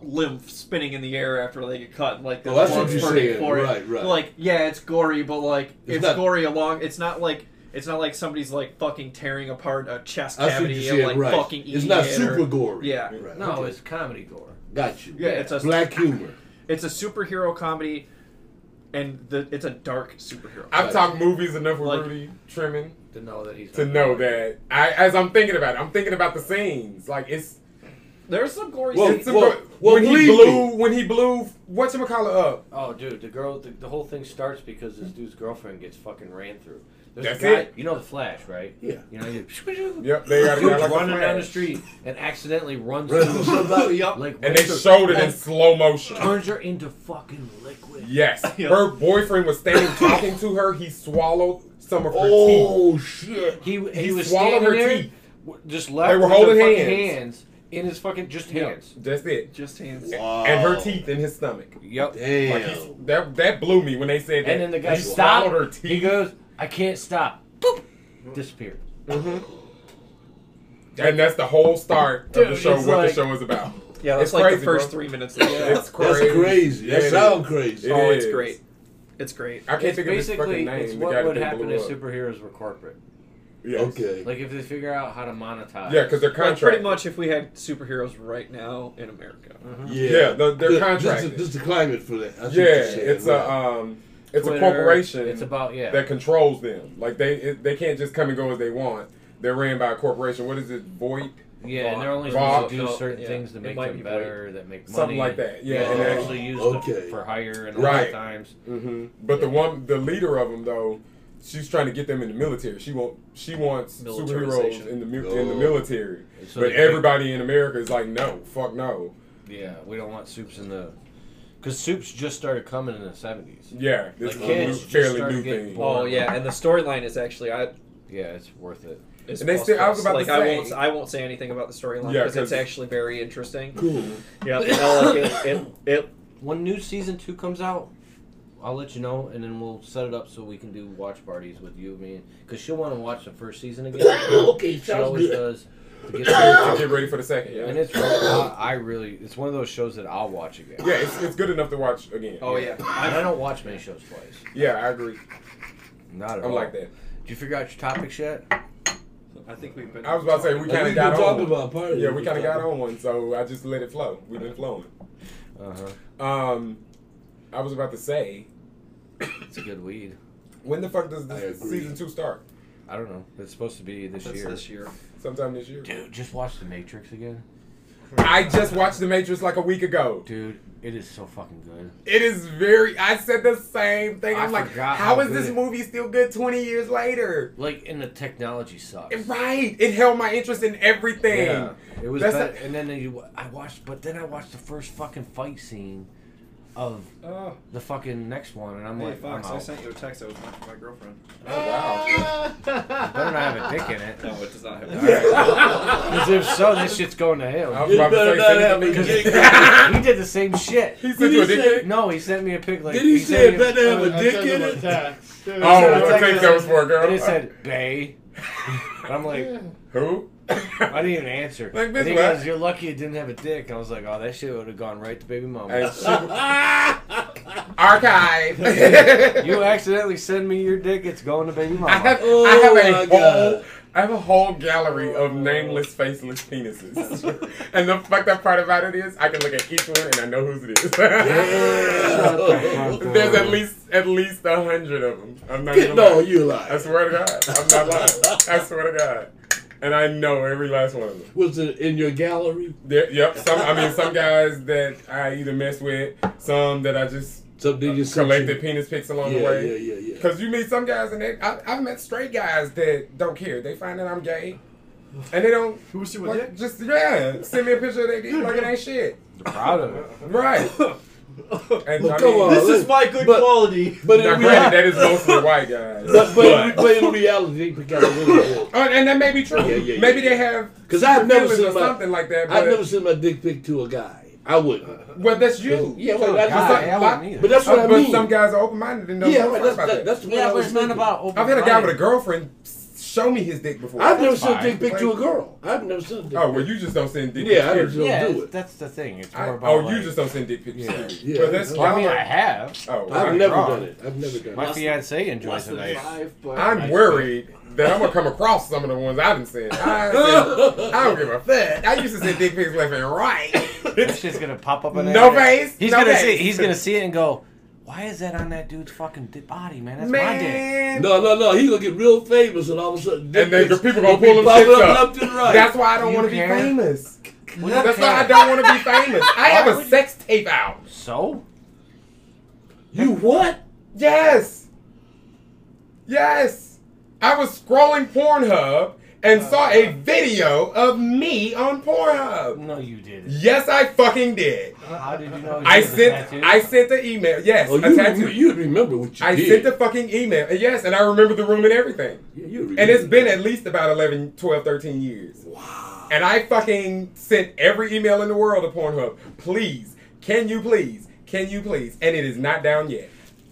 lymph spinning in the air after they get cut, and like Oh, there's that's what blood you're spurting saying. for it. Right, right. Like, yeah, it's gory, but like It's it's, not- gory along. It's not like it's not like somebody's like fucking tearing apart a chest That's what cavity you're and saying, like right. fucking eating It's not it super or, gory. Yeah. Right. No, okay. it's comedy gore. Got you. Yeah, it's a Black humor. it's a superhero comedy, and the it's a dark superhero. I've talked movies enough with Like- Rudy Trimming To know that he's to know that I, as I'm thinking about it, I'm thinking about the scenes. Like it's, There's some gory Well, scenes. it's some well, go- well, when he believe blew me. when he blew whatchamacallit up. Oh, dude, the girl, the, the whole thing starts because this dude's girlfriend gets fucking ran through. There's That's a guy, it? You know the Flash, right? Yeah. You know, you Yep, they got a dude's guy like a running down the Flash. street and accidentally runs Run through into somebody. Yup. like And they runs her- showed it in and slow motion. turns her into fucking liquid. Yes, Yep. her boyfriend was standing talking to her. He swallowed some of her teeth. Oh shit! He he, He was swallowed standing her there, teeth. w- just left. They were with her holding fucking hands. hands in his fucking just Yep. hands. That's it. Just hands. Wow. And her teeth in his stomach. Yep. Damn. Like he's, that that blew me when they said that. And then the guy he stopped. swallowed her teeth. He goes, "I can't stop." Boop. Disappeared. hmm And that's the whole start of Dude, the show. it's What like- the show is about. Yeah, that's It's like crazy, the first bro. three minutes. Of the show. It's crazy. That's crazy. That Yeah, it sounds is. crazy. It Oh, it's is. great. It's great. I can't It's think of his basically fucking name. it's the what guy that would they happen blew if up. superheroes were corporate. Yes. Okay. Like if they figure out how to monetize. Yeah, because they're Like, contracted. pretty much if we had superheroes right now in America. Yeah. Yeah, the- they're This- this, contracted. is- this is the climate for that. That's what Yeah, you're saying, it's right. a um, it's Twitter, a corporation. It's about yeah. that controls them. Like they it, they can't just come and go as they want. They're ran by a corporation. What is it? Void? yeah, and they're only Bob- supposed to do no, certain yeah, things to it make might them be better, that make money. Something like that. Yeah, Yeah, and they're then- actually used Okay. to, for hire and Right. all times. hmm But the one, the leader of them though, she's trying to get them in the military. She want she wants superheroes Militarization. in the mi- in the Oh. military. So But they- everybody in America is like, no, fuck no. Yeah, we don't want soups in the. Because soups just started coming in the seventies. Yeah, this Like is a new, kids just fairly started new getting thing. bored. Oh yeah, and the storyline is actually I. Yeah, it's worth it. Is And they plus still- I was plus. about like to I say- won't I won't say anything about the storyline Yeah, because it's 'cause- actually very interesting. Cool. Yeah, you know, like it, it, it When new season two comes out, I'll let you know, and then we'll set it up so we can do watch parties with you, me, because she'll want to watch the first season again. Okay, She sounds always good. does. To get To get ready for the second. Yeah, and it's really, I, I really, it's one of those shows that I'll watch again. yeah, it's, it's good enough to watch again. oh yeah. And I don't watch many shows twice. Yeah, I agree. Not at I'm all. like that. Did you figure out your topics yet? I think we've been. I was about to say we Like, kind we of got been on. talking about part of Yeah, it. we kind of got on one, so I just let it flow. We've been flowing. Uh huh. Um, I was about to say, It's a good weed. when the fuck does I this agree. season two start? I don't know. It's supposed to be this That's year. this year. Sometime this year. Dude, just watch The Matrix again. I just watched The Matrix like a week ago. Dude, it is so fucking good. It is very. I said the same thing. I I'm like, forgot how how is this good- movie still good twenty years later? Like, and the technology sucks. Right. It held my interest in everything. Yeah, it was That's better. a- and then you, I watched, but then I watched the first fucking fight scene of Oh, the fucking next one, and I'm hey like, Fox, I'm I out. sent you a text that was meant for my girlfriend. Oh wow. Better not have a dick in it. No, it does not have. Because if so, this shit's going to I him. was You about to better say, not send have it a to me. dick. He did the same shit. He sent Did you a he dick say- pic? No, he sent me a pic. Like Did he sent say me it better to have a I dick sent in him a it? text. Oh, It's I like think a- that was for a girl. And it said, "Bay." And I'm like, Who? I didn't even answer. Like, and bitch, he what? goes, "You're lucky it didn't have a dick." I was like, "Oh, that shit would have gone right to baby mama." And she- Archive. You accidentally send me your dick, it's going to baby mama. I have, Oh I have my a whole, God. I have a whole gallery of nameless, faceless penises. And the fucked up part about it is, I can look at each one and I know whose it is. Yeah. There's at least at least a hundred of them. I'm not even No, lying. you I lie. swear to God, I'm not lying. I swear to God, and I know every last one of them. Was it in your gallery? There, yep. Some, I mean, some guys that I either mess with, some that I just Something you collected penis pics along Yeah, the way. yeah, yeah, yeah. Because you meet some guys and they, I, I've met straight guys that don't care. They find that I'm gay, and they don't. Who's you Like, just yeah, send me a picture of their dick like it ain't shit. I'm proud of it. Right. And But I come mean, on. This is my good But- quality. But now, in granted, reality, that is mostly white guys. but, but, but in reality, they got a little bit. Oh, and that may be true. Yeah, yeah, Maybe yeah. they have 'Cause I've never feelings seen or my- something like that. But I've never sent my dick pic to a guy. I wouldn't. well, that's you. Yeah, well, that's God, what I I, wouldn't either. but that's what I but mean. some guys are open minded and don't yeah, give a right, fuck that's, about that, that. that's what Yeah, I but was it's not thinking. about open. I've had a guy with a girlfriend show me his dick before. I've never That's sent a fine. dick pic to a girl. I've never sent a dick Oh pic. well, you just don't send dick. Yeah, I pics. just don't yeah, do it. that's the thing. It's I- more about. oh, like, you just don't send dick pics. Yeah. period. Yeah. But that's Well, I mean, y'all I are- have. Oh, I've I'm never wrong. done it. I've never done My it. fiance enjoys Less it. than I- five, but I'm worried that I'm gonna come across some of the ones I didn't send. I, send, I don't give a fuck. I used to send dick pics left and right. That shit's gonna pop up on No there. face, He's no gonna face. see. He's gonna see it and go, "Why is that on that dude's fucking di- body, man? That's my dick." Man, No, no, no. He gonna get real famous, and all of a sudden, And then dick the pics people gonna be pull them popping shits up up. left and right. that's why I don't You want to be care? famous. We don't That's why I care. don't want to be famous. I have Why a would- sex tape out. So You what? Yes. Yes. I was scrolling Pornhub and saw a video of me on Pornhub. no, you didn't. Yes, I fucking did. How did you know? I you had a sent tattoo? I sent the email. Yes, Oh, a you, tattoo. remember, you remember what you I did. sent the fucking email. Yes, and I remember the room and everything. Yeah, you remember And it's been that. at least about eleven, twelve, thirteen years. Wow. And I fucking sent every email in the world to Pornhub. Please, can you please, can you please? And it is not down yet.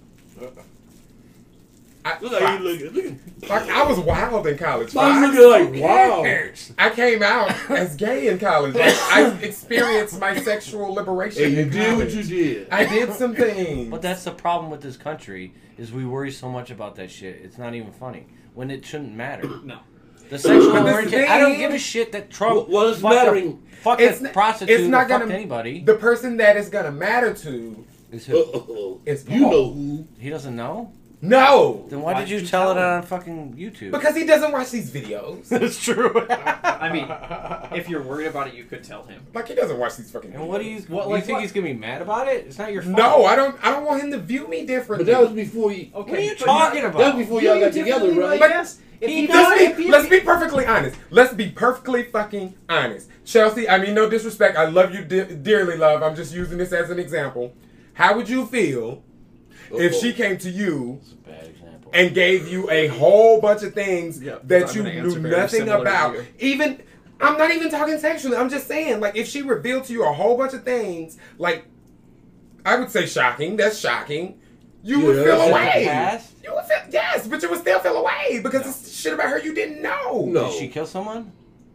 I, Look how you looking. Look at Fuck, I was wild in college. I'm Fox. looking like, wow. I came out as gay in college. Like, I experienced my sexual liberation. And you in did what college. you did. I did some things. But that's the problem with this country is we worry so much about that shit. It's not even funny when it shouldn't matter. no. The sexual But this orientation. I don't thing- give a shit that Trump. Well, it's fucked mattering. A, fuck It's a n- prostitute. it's not or fucked gonna- anybody. The person that is gonna matter to Is who? Uh-oh. is You Paul. know who. He doesn't know. No, Then why, Why did you did you tell it tell him? on fucking YouTube? because he doesn't watch these videos. that's true. I mean, if you're worried about it, you could tell him. Like he doesn't watch these fucking. Videos. And what do you? What, you like think what? he's gonna be mad about it? It's not your fault. No, I don't. I don't want him to view me differently. But that was before you. Okay, What are you but talking you- about? That was before y'all got together, right? But- Yes. If He he does- does, Let's if be, he, let's be perfectly honest. Let's be perfectly fucking honest. Chelsea, I mean, no disrespect. I love you de- dearly, love. I'm just using this as an example. How would you feel if Uh-oh. she came to you It's a bad example. and gave you a whole bunch of things Yeah, that I'm you gonna knew answer very nothing similar to about? you. Even, I'm not even talking sexually. I'm just saying, like, if she revealed to you a whole bunch of things, like, I would say shocking. That's shocking. You would Yeah, feel that's away. past? You would feel, yes, but you would still feel away because it's shit about her you didn't know. No. Did she kill someone?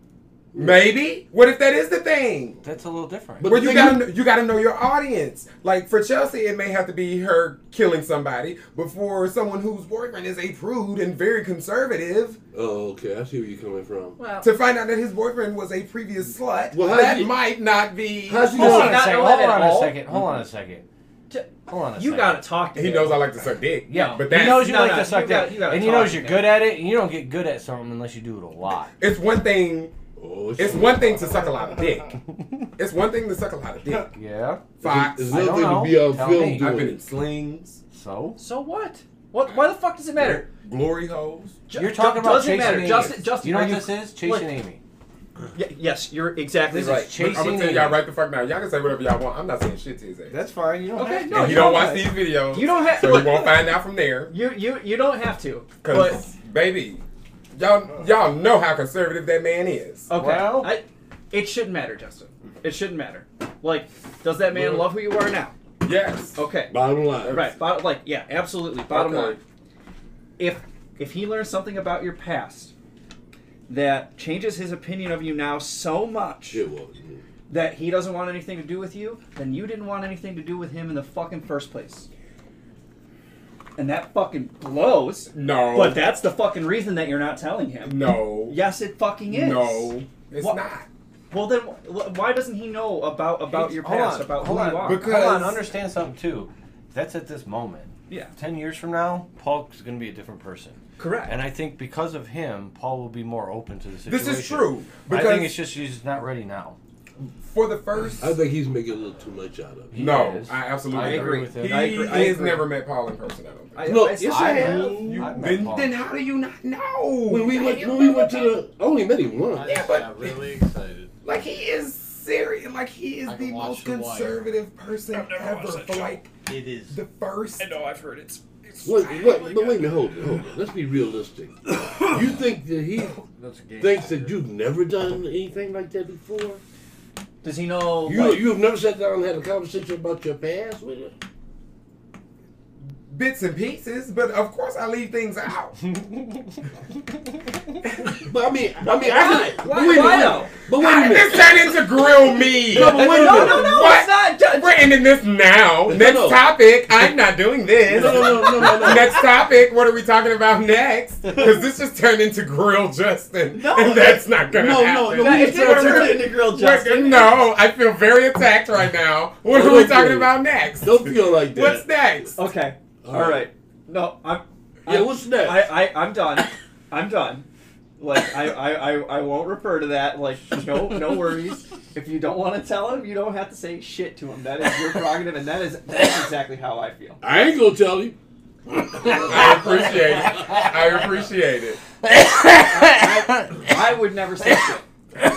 Maybe. What if that is the thing? That's a little different. But Well, the you thing gotta is- know, you gotta know your audience. Like for Chelsea, it may have to be her killing somebody, but for someone whose boyfriend is a prude and very conservative, Oh, okay. I see where you're coming from. well, to find out that his boyfriend was a previous slut, Well, how that you- might not be. How's he hold know on a not second. know Hold that on at a all? second. Hold on a second. to- Hold on a you second. gotta talk to He him. knows I like to suck dick. Yeah, but he that's, knows you No, like no, to you suck gotta- dick, you gotta and he talk knows to you're him. good at it. And you don't get good at something unless you do it a lot. it's one thing. Oh, It's one thing to suck a lot of dick. It's one thing to suck a lot of dick. Yeah. Fox. It's I another don't thing know. to be on Tell film me. doing I've been it. in slings, So So what? What? Why the fuck does it matter? glory holes. Ju- you're talking about doesn't chasing matter. Amy. Justin, Justin, you know are what you, this is? Chasing like- Amy. Y- yes, you're exactly This is right. chasing I'm gonna tell Amy. y'all right the fuck now. Y'all can say whatever y'all want. I'm not saying shit to his ass. That's fine. You don't Okay, have to. no, and he you don't don't watch have- these videos. You don't have so to. he won't find out from there. You you you don't have to. But Cause baby, y'all y'all know how conservative that man is. okay, Well- I, it shouldn't matter, Justin. It shouldn't matter. Like, does that man love who you are now? Yes. Okay. Bottom line. Right. Bottom, like, yeah, absolutely. Bottom Okay. line. If if he learns something about your past that changes his opinion of you now so much It was. that he doesn't want anything to do with you, then you didn't want anything to do with him in the fucking first place. And that fucking blows. No. But that's the fucking reason that you're not telling him. no. Yes, it fucking is. No. It's What? not. Well, then wh- why doesn't he know about about your Hold past, on, about hold who on, you are? Because- Hold on, understand something too. That's at this moment. Yeah. Ten years from now, Paul's going to be a different person. Correct. And I think because of him, Paul will be more open to the This situation. is true. I Because think it's just he's just not ready now. for the first. I think he's making a little too much out of it. He no, is. I absolutely I agree agree. with him. He I agree- I has agree. never met Paul in person. I don't think. I, No, I, yes, I, I have. You- I've met then, Paul. then how do you not know? When we How went, do you when we not went to know? the, I only met him once. I Yeah, just but- got really excited. Like he is serious. Like he is I the can watch most The Wire. conservative person I've never ever. watched that For show. like It is. the first. know I've heard it's. it's Wait, wait, but wait a minute, hold it, hold it. Let's be realistic. You think that he That's a game. thinks that you've never done anything like that before? Does he know? You like- you have never sat down and had a conversation about your past with him? bits and pieces, but of course I leave things out. But I mean, I mean, I can, Why? but wait a Why minute. though? But wait a minute. This turned into grill me. No, but wait a No, minute. no, no, What? it's not. Just, We're ending this now. No, Next no. topic. I'm not doing this. No, no, no, no, no, no. Next topic. What are we talking about next? Because this just turned into grill Justin, No, and that's not gonna no, no, happen. no, That- we it turned didn't What are turn we- into grill We're- Justin. No, I feel very attacked right now. What are we Okay. talking about next? Don't feel like that. What's next? Okay. All All right. right. No, I'm. Yeah, I'm- what's next? I, I, I'm done. I'm done. Like I, I, I, I won't refer to that. Like no, no worries. If you don't want to tell him, you don't have to say shit to him. That is your prerogative, and that is that's exactly how I feel. I ain't gonna tell you. I appreciate it. I appreciate it. I, I would never say shit.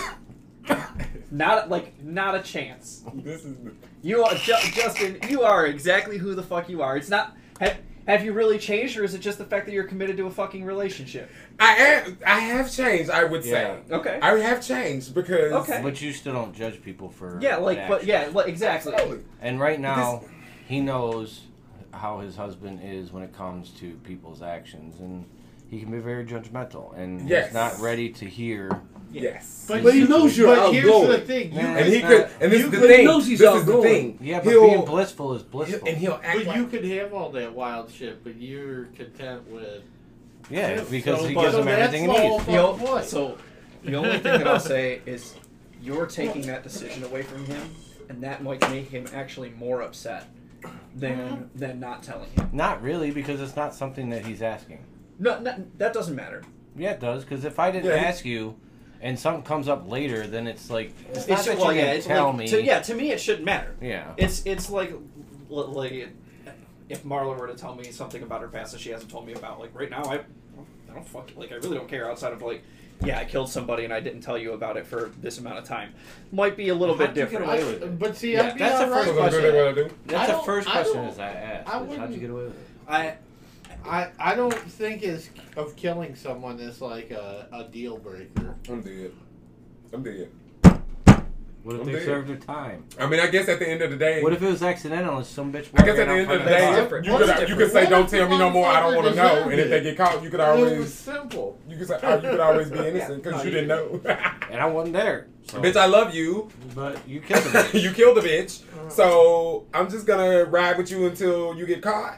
Not like not a chance. This is. You are Ju- Justin. You are exactly who the fuck you are. It's not. Have, have you really changed, or is it just the fact that you're committed to a fucking relationship? I am. I have changed. I would say. Yeah. Okay. I have changed because. Okay. But you still don't judge people for Yeah, like, but actions. yeah, like, exactly. Absolutely. And right now, he knows how his husband is when it comes to people's actions, and he can be very judgmental, and Yes. he's not ready to hear. Yes. But he knows you're But here's outgoing. the thing. You, Yeah. And he It's could. not- And this you is the could- he thing. knows he's This is the outgoing. thing. Yeah, but He'll- being blissful is he'll- blissful. and he'll act but like. you could have all that wild shit, but you're content with. yeah, Yeah, because so- he but- gives so him everything he that's the needs. whole- The o- What? so, the only thing that I'll say is you're taking that decision away from him, and that might make him actually more upset than than not telling you. Not really, because it's not something that he's asking. No, no that doesn't matter. Yeah, it does, because if I didn't Yeah, he- ask you, and something comes up later, then it's like it's It's not just, that well, you're yeah, gonna it's tell like, me. to, yeah, to me it shouldn't matter. Yeah. It's it's like like if Marla were to tell me something about her past that she hasn't told me about. Like right now, I I don't fuck like I really don't care outside of like. Yeah, I killed somebody and I didn't tell you about it for this amount of time. Might be a little How'd bit you get different. away with it? But see, Yeah, I'd be that's the alright first So with that's question. really what I do. That's I the don't- first I question don't- is I asked. I is how'd you wouldn't- get away with it? I I I don't think is of killing someone is like a, a deal breaker. I'm dead. I'm dead. What if I'm they dead. served their time? I mean, I guess at the end of the day. What if it was accidental and some bitch? I guess at the end of the That's day, different. you What's could you different? could say, What "Don't if tell me the no more. I don't motherfucker want to know." deserved And if they it? get caught, you could It was always simple. you could say oh, you could always be innocent because No, you you- didn't know. And I wasn't there. So. Bitch, I love you. But you killed it. You killed the bitch. So I'm just gonna ride with you until you get caught.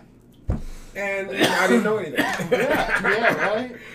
And I didn't know anything. Yeah, yeah,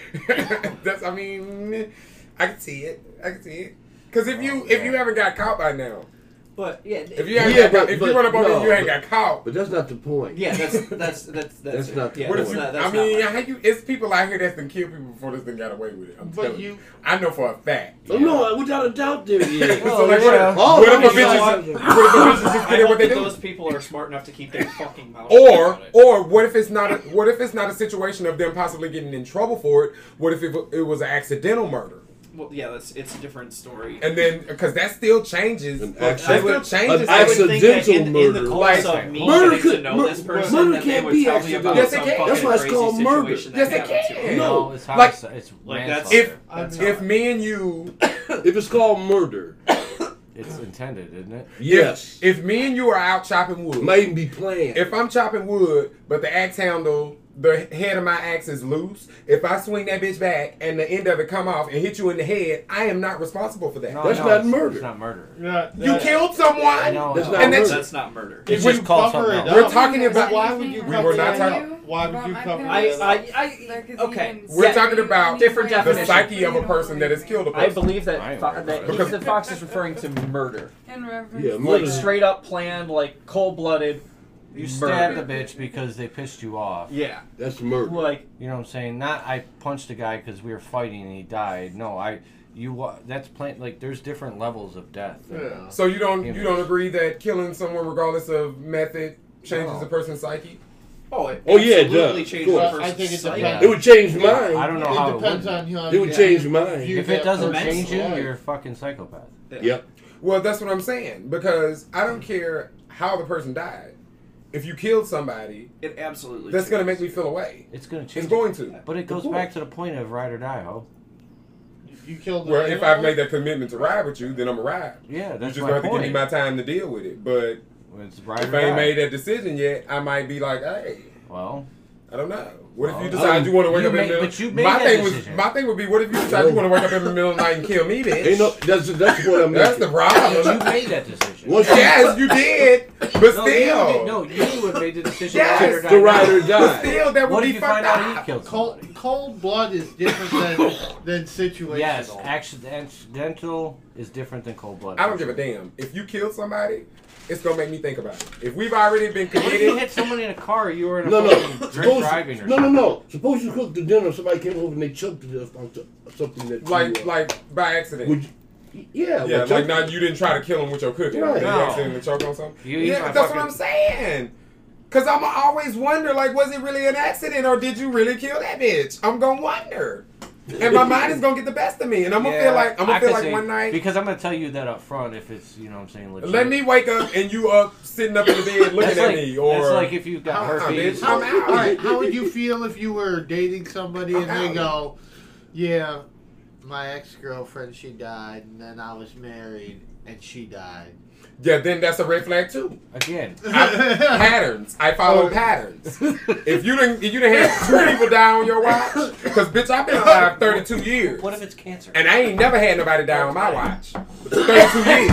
right. That's. I mean, I can see it. I can see it. Because if you if you haven't got caught by now, but yeah, if you haven't Yeah, got caught, but- if but you run up on me and you no, ain't got caught. But that's not the point. yeah, that's that's that's that's, That's it. not the yeah, What if that's you? not, that's I mean, not how you? It's people out here that's been killed people before this thing got away with it. I'm But telling you- you, I know for a fact. Oh, no, without a doubt there is. Well, so like, yeah. what, Oh, what if I a mean, bitch you know is, what? what if a bitch is just I getting hope what they that do? those people are smart enough to keep their fucking mouth Or, shut about it. or what if it's not a what if it's not a situation of them possibly getting in trouble for it? What if it, it was an accidental murder? Well, yeah, that's it's a different story. And then because that still changes. An That accident- still would- changes. an I would think that accidental in, in the murder. course Like, of me murder getting to could- know mur- this person, murder that they can't would be tell me about accidental. Yes, it some can. fucking That's why it's crazy called murder. situation Yes, that it happened to can. me. No. No, it's how Like- it's, it's Like, that's- manslaughter. if That's if how- me and you, If it's called murder, It's intended, isn't it? yes. if me and you are out chopping wood, It might even be planned. if I'm chopping wood, but the axe handle, the head of my axe is loose, if I swing that bitch back and the end of it come off and hit you in the head, I am not responsible for that. No, That's no, not it's, murder. It's not murder. Yeah, You that- killed someone. No, That's no. not And murder. that's That's not murder. It's When just you called cover something it else. We're talking about- Why would you We cover were not it talking- up? Why would you cover I, it up? I, I, okay. We're Yeah. talking about Different the definition. psyche of a person that has killed a I person. believe that, I ain't Fo- worried that about Ethan Fox is referring to murder. In reference Yeah, to murder. Like straight up planned, like cold blooded. You stabbed murder. the bitch because they pissed you off. Yeah. That's murder. Like, You know what I'm saying? Not I punched a guy because we were fighting and he died. No, I you wa- that's plain like there's different levels of death. Yeah. So you don't you don't agree that killing someone regardless of method changes No. a person's psyche? oh, it Oh, yeah, it absolutely does. changed Of the course. person's I think it psyche. depends. It would change mine. I don't know how It it depends would. on how It would you change mine. view If it that doesn't person's change you, life. you're a fucking psychopath. Yep. Well, that's what I'm saying because I don't care how the person died. If you killed somebody, It absolutely. that's gonna make changes. me feel away. It's gonna change. It's it. going to. But it goes back to the point of ride or die, ho. You killed the Well, if animal? I've made that commitment to ride with you, then I'm a ride. Yeah, You that's just my gonna have to point. give me my time to deal with it. But It's ride if or I ain't die. made that decision yet, I might be like, hey, Well, I don't know. What if you Well, decide you want to wake you up in the made- middle? but you made my that thing decision. was my thing would be, what if you decide you want to wake up in the middle of the night and kill me, bitch? Ain't no, that's that's what I'm That's the making. problem. you made that decision. Once you- Yes, you did, but no, still, you did, no, you would made the decision. Yes, ride or die the ride or now. die. but still, that would What be if you fucked find out he up. killed Cold, somebody? cold blood is different than than situational. Yes, accidental is different than cold blood. I don't give a damn. If you kill somebody, it's gonna make me think about it. If we've already been What if you committed, hit someone in a car? You were in a No, no. fucking drink Suppose, driving or no, no, something. no. Suppose you cooked the dinner, somebody came over and they choked to death on t- something that like you, uh, like by accident. would you, yeah, Yeah, but like choke- not you didn't try to kill him with your cooking. Right. You No. accidentally choke on something. You eat yeah, my that's fucking- what I'm saying. Cause I'm always wonder like, was it really an accident or did you really kill that bitch? I'm gonna wonder, and my mind is gonna get the best of me, and I'm gonna feel like I'm gonna I feel could like say- one night. because I'm gonna tell you that up front if it's you know what I'm saying legit. Let me wake up and you up sitting up in the bed looking That's at like, me, or that's like if you got How- herpes. bitch, How, I'm out. all right, how would you feel if you were dating somebody and I'm they out. go, "Yeah, my ex-girlfriend, she died, and then I was married and she died." yeah, then that's a red flag too. Again, I, patterns. I follow Oh. patterns. If you didn't, if you didn't have two people die on your watch, because bitch, I've been alive thirty-two years, what if it's cancer? and I ain't never had nobody die on my watch. thirty-two years.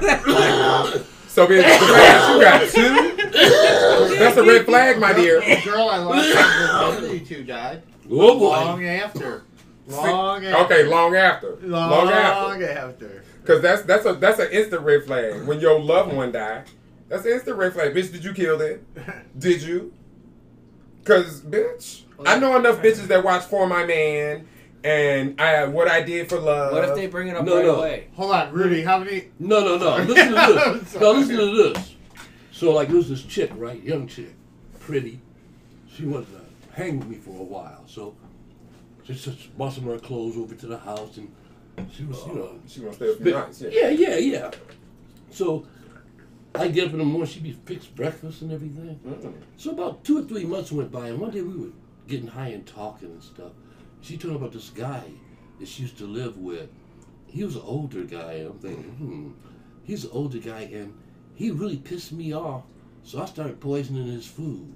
So bitch, the fact you got two, that's a red flag, my dear. The girl I lost virginity to died oh boy. long after. Long after. Okay, long after, Long, long after, after. because that's that's a that's an instant red flag when your loved one die. That's an instant red flag. Bitch, did you kill them? Did you? Cause bitch, I know enough bitches that watch For My Man and I What I Did for Love. What if they bring it up No, right no. away? Hold on, Rudy. How many? No, no, no. Listen to this. No, listen to this. So, like, there was this chick, right? Young chick, pretty. She wanted to hang with me for a while. So, just, just busting her clothes over to the house, and she was, you know, She gonna stay a few But- nights. Yeah. yeah, yeah, yeah. So, I get up in the morning, she be fixed breakfast and everything. Mm-mm. So about two or three months went by, and one day we were getting high and talking and stuff. She told me about this guy that she used to live with. He was an older guy, and I'm thinking, hmm, he's an older guy, and he really pissed me off. So I started poisoning his food.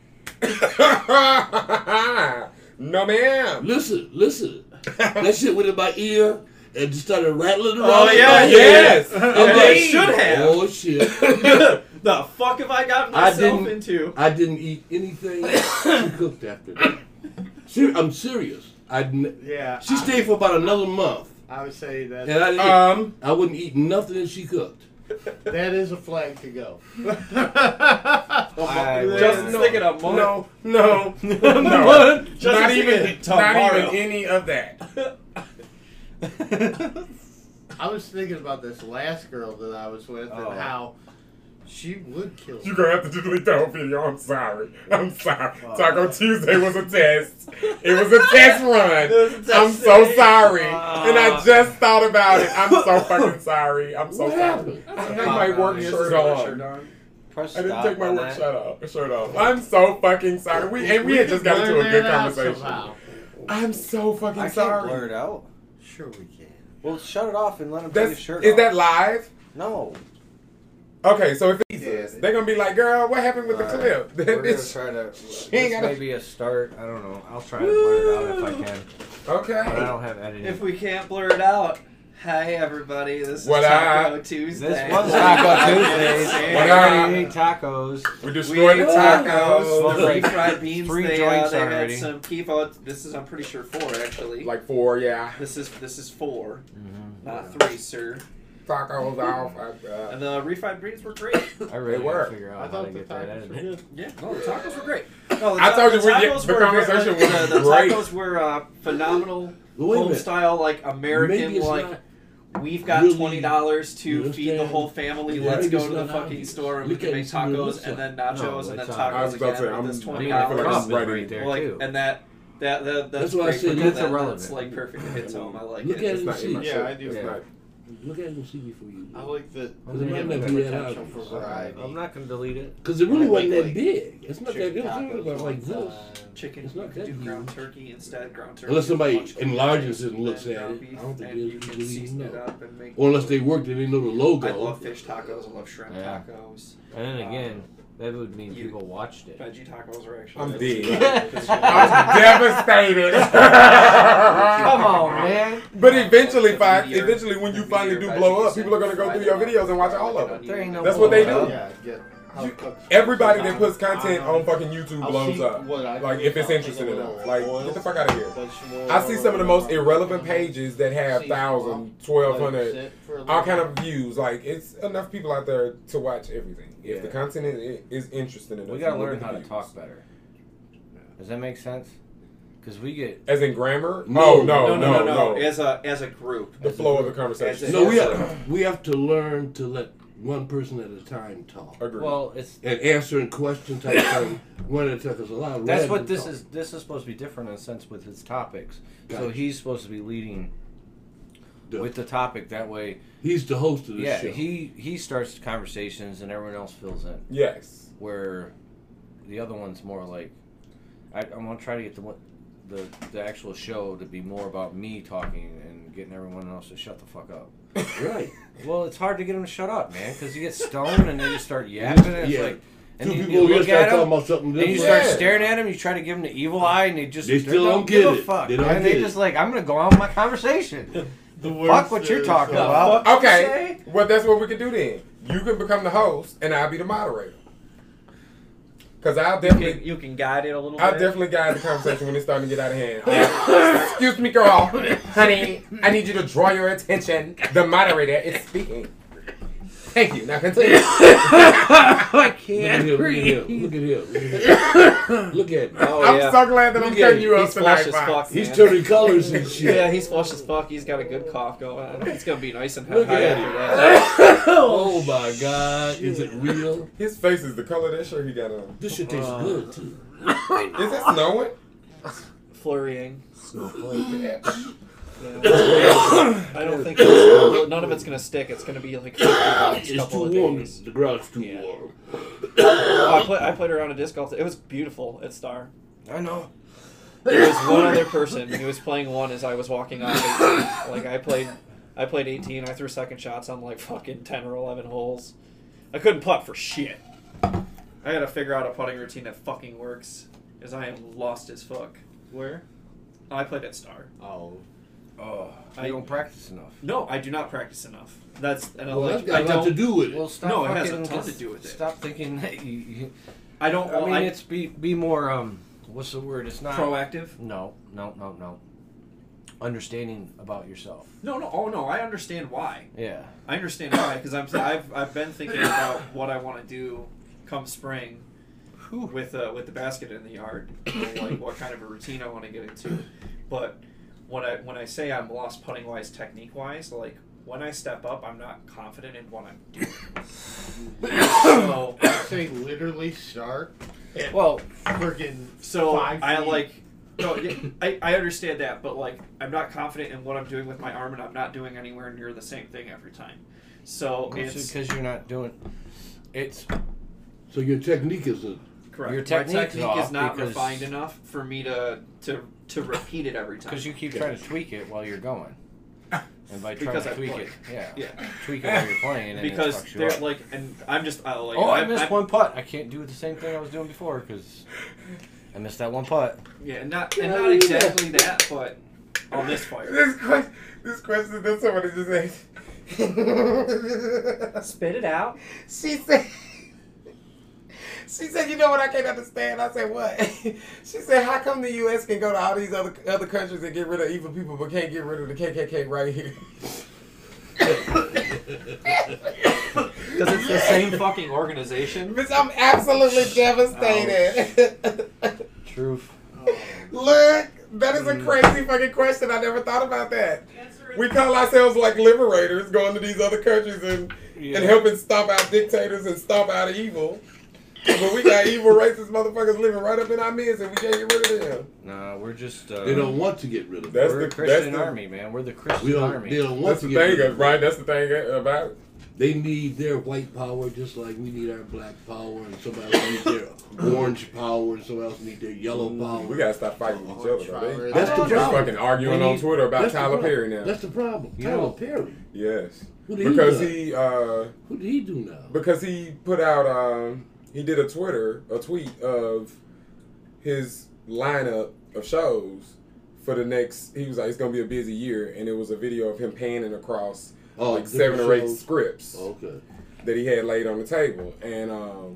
No, ma'am. Listen, listen. That shit went in my ear and just started rattling around. Oh, in yeah, my head. yes. I'm Yeah, like, it should have. Oh shit. The fuck have I gotten I myself didn't- into? I didn't eat anything she cooked after that. Ser- I'm serious. I didn't- Yeah. She stayed for about another month, I would say that and I didn't. Um, I wouldn't eat nothing that she cooked. that is a flag to go. I would- Justin's thinking of month. no, no, no. Justin's Not thinking even, not tomorrow. even any of that. I was thinking about this last girl that I was with Oh. and how she would kill. You're gonna have to delete the whole video. I'm sorry. I'm sorry. Taco Tuesday was a test. It was a test run. It was a I'm test so day. sorry. Uh, and I just thought about it. I'm so fucking sorry. I'm so What sorry. happened? I didn't take my work He has shirt his work on. shirt on. Press I didn't stop take my on work that. shirt off. Shirt off. I'm so fucking sorry. We and we had just got into a Blur good that out conversation. somehow. I'm so fucking I can't sorry. blur it out. Sure we can. Well, shut it off and let him take his That's, shirt is off. that live? No. Okay, so if it's Yeah. they're gonna be like, girl, what happened with the Alright. clip? We're gonna Bitch. try to. This ain't gotta- may be a start. I don't know. I'll try to blur it out if I can. But I Okay. don't have editing. If we can't blur it out, hi everybody. This is What Taco up? Tuesday. This was Taco Tuesdays. What We up? already ate tacos. We We destroyed the ate tacos. tacos, the Three- refried beans. three they, joints uh, they already. had some kevo. This is, I'm pretty sure, four actually. Like four, yeah. This is this is four, Mm-hmm. not three, sir. Tacos off. Uh, And the refried beans were great. I really They gotta were. figure I out how to thought the get that tacos were edited. good. Yeah, no, the tacos were great. No, the I ta- told you the we- tacos the were conversation very, was the, the great. tacos were uh, phenomenal, But wait a home minute. style, like American, Maybe it's like. not. We've got really- twenty dollars to you feed the understand? whole family. Yeah, Let's maybe go it's to the not fucking obvious. store and Look we can at make it from the tacos left and then No, nachos and then it's not. tacos I was about to say, again. I'm- That's I twenty mean, I feel like dollars. I'm ready. right there Like, too. and that that that that's, That's why I great said for that's that, irrelevant. That's like perfect. It hits home. I like Look it. at It's it not and in see. my Yeah, shirt. I do. It's Yeah. not. Look at it and see before you. I like the, I'm the not gonna do that potential either. for variety. I'm not gonna delete it. Because it really I wasn't like, that like, big. It's not that chicken big. It's tacos about like one this. time. Chicken. It's You not could that do huge. ground turkey instead. Ground turkey. Unless somebody Lunch enlarges chicken it and looks and at ground it. beef, I don't think and you you can really season know. it up and make. Or unless they worked and they know the logo. I love fish tacos. I love shrimp Yeah. tacos. And then again, That would mean You- people watched it. Veggie tacos are actually. I'm really dead. good. I'm devastated. Come on, man. But eventually, The fi- meteor- eventually, when you the finally meteor do blow up, veggies people are gonna go and through your fry them videos up. and watch all of them. There ain't no That's what they blowing do. up. Yeah, get how You- cooked- Everybody that on- puts content on, on fucking YouTube I'll blows see up. what I Like do if it's with interesting a little enough. Like oil, get the fuck out of here. vegetable I see some of the most oil, irrelevant pages that have seafood, thousand, let twelve it hundred, sit for a all little kind bit. of views. Like it's enough people out there to watch everything. If Yeah. the content is, is interesting enough, We gotta you look learn at the how to views. talk better. Does that make sense? Because we get As in grammar? No. oh no, No, no, no, no. no. As a as a group. The flow of the conversation. As a- No, we have we have to learn to let one person at a time talk Agree. well. It's and answering questions type thing. One at a time, 'cause a lot of that's random what this talk. is. This is supposed to be different in a sense with his topics. So Gotcha. he's supposed to be leading The- with the topic. That way, He's the host of the yeah, show. he he starts conversations and everyone else fills in. Yes. Where the other one's more like, I, I'm gonna try to get the one- the the actual show to be more about me talking and getting everyone else to shut the fuck up. Right. Well, it's hard to get them to shut up, man, because you get stoned and they just start yapping. And it's Yeah. like, and Two you, people you will look start at talking them, about something and you different. start Yeah. staring at them. You try to give them the evil eye, and they just They still don't give get a it. fuck. They don't and get they it. just like, I'm gonna go on with my conversation. The Fuck what you're talking The about. fuck you Okay. say? Well, that's what we can do then. You can become the host, and I'll be the moderator. Cause I'll You definitely, can, you can guide it a little I'll bit. definitely guide the conversation when it's starting to get out of hand. Uh, excuse me, girl, honey, I need you to draw your attention. The moderator is speaking. Thank you. Now continue. I Look at can't him. breathe. Look at him. Look at him. Look at him. Oh, I'm yeah. so glad that I'm Look at cutting him. you up He's flush tonight, as Fox. fuck. He's man. turning colors and shit. Yeah, he's flush as fuck. He's got a good cough going on. It's gonna be nice and Look high at after him. that. Oh my God! Is it real? His face is the color of that shirt he got on. This shit tastes Uh, good too. Is it snowing? Flurrying. Yeah. Yeah. I don't think it's, none of it's gonna stick. It's gonna be like fifty bucks It's couple too of warm. days. The ground's too Yeah. warm. Oh, I played I played around a disc golf. It was beautiful at Star. I know. There was one other person who was playing one as I was walking off eighteen. Like I played, I played eighteen. I threw second shots on like fucking ten or eleven holes. I couldn't putt for shit. I had to figure out a putting routine that fucking works, as I am lost as fuck. Where? I played at Star. Oh. Oh, I I- don't practice enough. No, I do not practice enough. That's and I Well, like that's I got a lot to don't. do with it. Well, stop. No, it has a fucking- ton to do with it. Stop thinking that you. you I don't. I Well, mean, I, it's be be more. Um, what's the word? It's not proactive. No, no, no, no. Understanding about yourself. No, no. Oh no, I understand why. Yeah. I understand why because I'm. I've I've been thinking about what I want to do come spring with uh, with the basket in the yard, or like what kind of a routine I want to get into. But when I when I say I'm lost putting wise, technique wise, like when I step up, I'm not confident in what I'm doing. so Say literally shark. And Well, freaking so five I feet. like. No, yeah, I, I understand that, but like I'm not confident in what I'm doing with my arm, and I'm not doing anywhere near the same thing every time. So it's because you're not doing. It's So your technique isn't. correct. your My technique's technique off is not because- refined enough for me to to to repeat it every time. because you keep trying to tweak it while you're going. And by trying Because to I tweak play. it, yeah, Yeah. tweak it while you're playing, and because it fucks you they're up. like, and I'm just I like. Oh, I I'm- missed I'm- one putt. I can't do the same thing I was doing before because I missed that one putt. Yeah, not and Yeah, not yeah. exactly that, but I'll misfire. This question, this question that somebody just asked. Spit it out. She said, she said, you know what I can't understand? I said, what? She said, how come the U S can go to all these other other countries and get rid of evil people, but can't get rid of the K K K right here? Because it's the same fucking organization. Bitch, I'm absolutely devastated. Truth. Look, that is a crazy fucking question. I never thought about that. We call ourselves like liberators, going to these other countries and, Yeah. and helping stomp out dictators and stomp out evil. But we got evil, racist motherfuckers living right up in our midst, and we can't get rid of them. Nah, we're just. Uh, They don't want to get rid of it. That's we're the a Christian that's the, army, man. We're the Christian We don't. army. They don't want That's to the get thing, rid of it. right? That's the thing about it. They need their white power just like we need our black power, and somebody else needs their orange power, and somebody else needs their yellow power. We gotta stop fighting each other. Though. They, That's the they're problem. fucking arguing They on need- Twitter about That's the Tyler problem. Perry now. That's the problem. You Tyler know- Perry. Yes, Who did because he, do? he uh, Who did he do now? because he put out um, he did a Twitter, a tweet of his lineup of shows for the next. He was like, it's gonna be a busy year, and it was a video of him panning across Oh, like seven or eight shows. scripts Okay. that he had laid on the table, and um,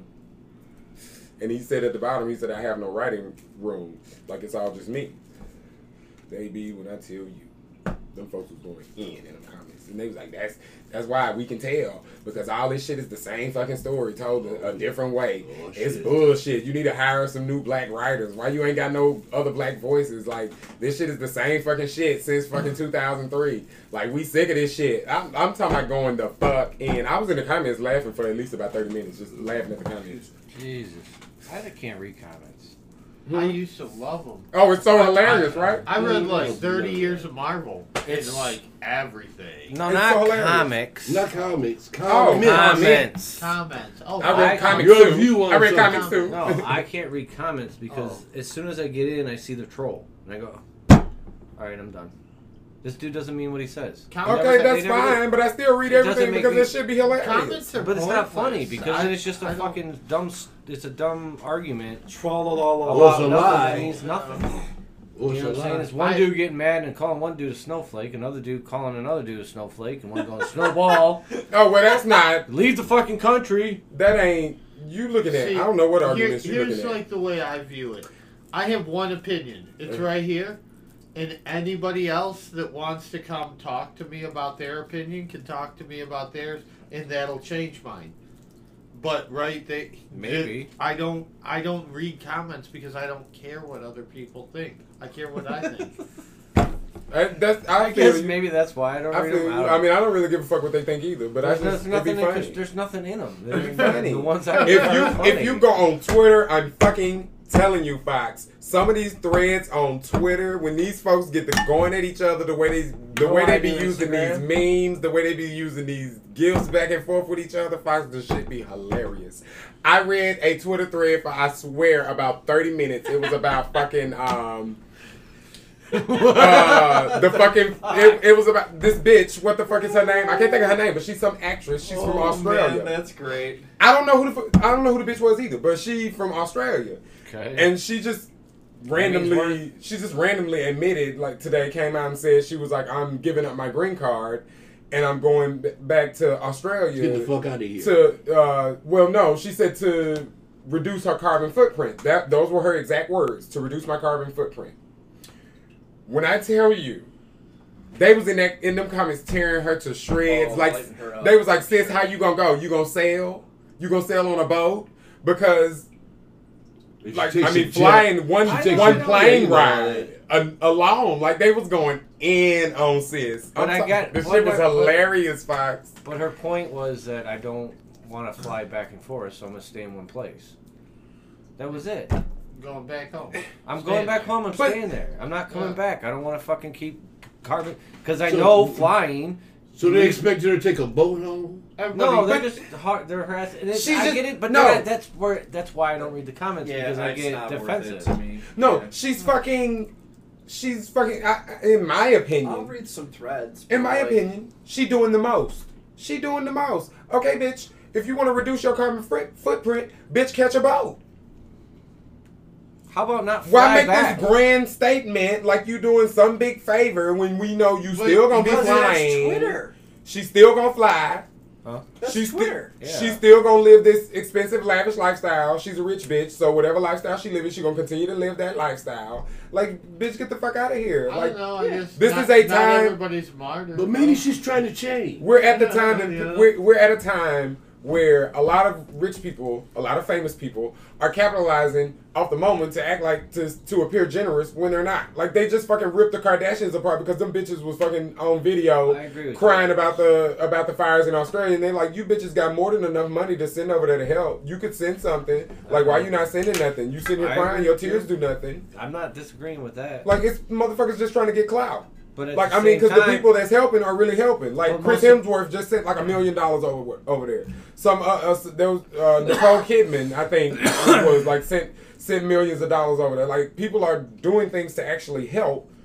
and he said at the bottom, he said, I have no writing room, like it's all just me. They be when I tell you, them folks was going in in the comments, and they was like, that's that's why we can tell, because all this shit is the same fucking story told a, a different way. Oh, It's shit. bullshit. You need to hire some new black writers. Why you ain't got no other black voices? Like, this shit is the same fucking shit since fucking two thousand three. Like, we sick of this shit. I'm, I'm talking about going the fuck in. I was in the comments laughing for at least about thirty minutes, just laughing at the comments. Jesus. I can't read comments. I used to love them. Oh, it's so hilarious, right? I read like Yeah. thirty years of Marvel. It's- It's like everything. No, It's not so hilarious. comics. Not comics. Oh, Comments. comments. Comments. Oh, I read I- comics Your too. view on I read something. comics too. No, I can't read comments because Oh. as soon as I get in, I see the troll, and I go, "All right, I'm done." This dude doesn't mean what he says. Com- They never Okay, say- that's they never fine, but I still read It doesn't everything make because me- this should be hilarious. Comments are But it's not funny pointless. because I- then it's just a I don't- fucking dumb. s- It's a dumb argument. Tra-la-la-la. What's a Nothing lie? means nothing. What's You know a what I'm saying? lie? It's one I- dude getting mad and calling one dude a snowflake, another dude calling another dude a snowflake, and one going snowball. Oh, well, that's not. Leave the fucking country. That ain't. You looking at. See, I don't know what here- arguments you Here's looking at. like the way I view it. I have one opinion. It's right here. And anybody else that wants to come talk to me about their opinion can talk to me about theirs, and that'll change mine. But right, they Maybe. I don't. I don't read comments because I don't care what other people think. I care what I think. I, that's, I, I feel guess you. maybe that's why I don't I read feel them. you. don't- I mean, I don't really give a fuck what they think either, but there's, I just there's it'd be nothing. In, funny. there's, there's nothing in them. It'd be funny. The ones I If are you funny. if you go on Twitter, I'm fucking telling you, Fox. Some of these threads on Twitter, when these folks get to going at each other, the way they the know way what I they be do using Instagram? these memes, the way they be using these gifs back and forth with each other, Fox, this shit be hilarious. I read a Twitter thread for I swear about thirty minutes. It was about fucking um. uh, the fucking it, it was about this bitch. What the fuck is her name? I can't think of her name, but she's some actress. She's from Australia. Man, that's great. I don't know who the fu- I don't know who the bitch was either, but she from Australia, Okay. and she just randomly she just randomly admitted like today came out and said she was like, I'm giving up my green card and I'm going b- back to Australia Get the fuck out of here. to uh well no she said to reduce her carbon footprint. That those were her exact words, to reduce my carbon footprint. When I tell you, they was in that in them comments tearing her to shreds. Oh, like lighting her up. they was like, sis, how you gonna go? You gonna sail? You gonna sail on a boat? Because like She I takes mean, a jet. flying one I know, one I know. plane Yeah, ride a, alone, like they was going in on sis. But I'm I so- got- this but- shit was but- but- hilarious, Fox. But her point was that I don't want to fly back and forth, so I'm gonna stay in one place. That was it. Going back home. I'm Stay going back there. home. I'm But- staying there. I'm not coming Yeah. back. I don't want to fucking keep carbon because I So- know flying. So they expected her to take a boat home? Everybody, No, they're but- just hard. They're harassing. and it's- She's I just- get it, but no. no, that's where that's why I don't read the comments Yeah, because I it's get not defensive. worth it to me. No, Yeah. she's fucking. She's fucking. I, in my opinion, I'll read some threads. In but, my like, opinion, she doing the most. She doing the most. Okay, bitch. If you want to reduce your carbon foot- footprint, bitch, catch a boat. How about not fly Why make back? this grand statement like you doing some big favor when we know you still gonna be Because that's flying? Twitter. She's still gonna fly. Huh? That's she's sti- Twitter. Yeah. She's still gonna live this expensive, lavish lifestyle. She's a rich bitch, so whatever lifestyle she living, she gonna continue to live that lifestyle. Like, bitch, get the fuck out of here. I Like, don't know. I yeah. guess This not, is a not time- everybody's smarter. But maybe she's trying to change. we're at the time that Yeah. we're, we're at a time where a lot of rich people, a lot of famous people, are capitalizing off the moment to act like to to appear generous when they're not. Like they just fucking ripped the Kardashians apart because them bitches was fucking on video I agree with crying that. about the about the fires in Australia, and they like, you bitches got more than enough money to send over there to help. You could send something. Like, why you not sending nothing? You sitting here I crying, agree your with you. tears do nothing. I'm not disagreeing with that. Like it's motherfuckers just trying to get clout. but at Like the I mean, same because the time- people that's helping are really helping. Like But Chris most of- Hemsworth just sent like a million dollars over over there. Some uh, uh there was uh, Nicole Kidman, I think, was like sent sent millions of dollars over there. Like people are doing things to actually help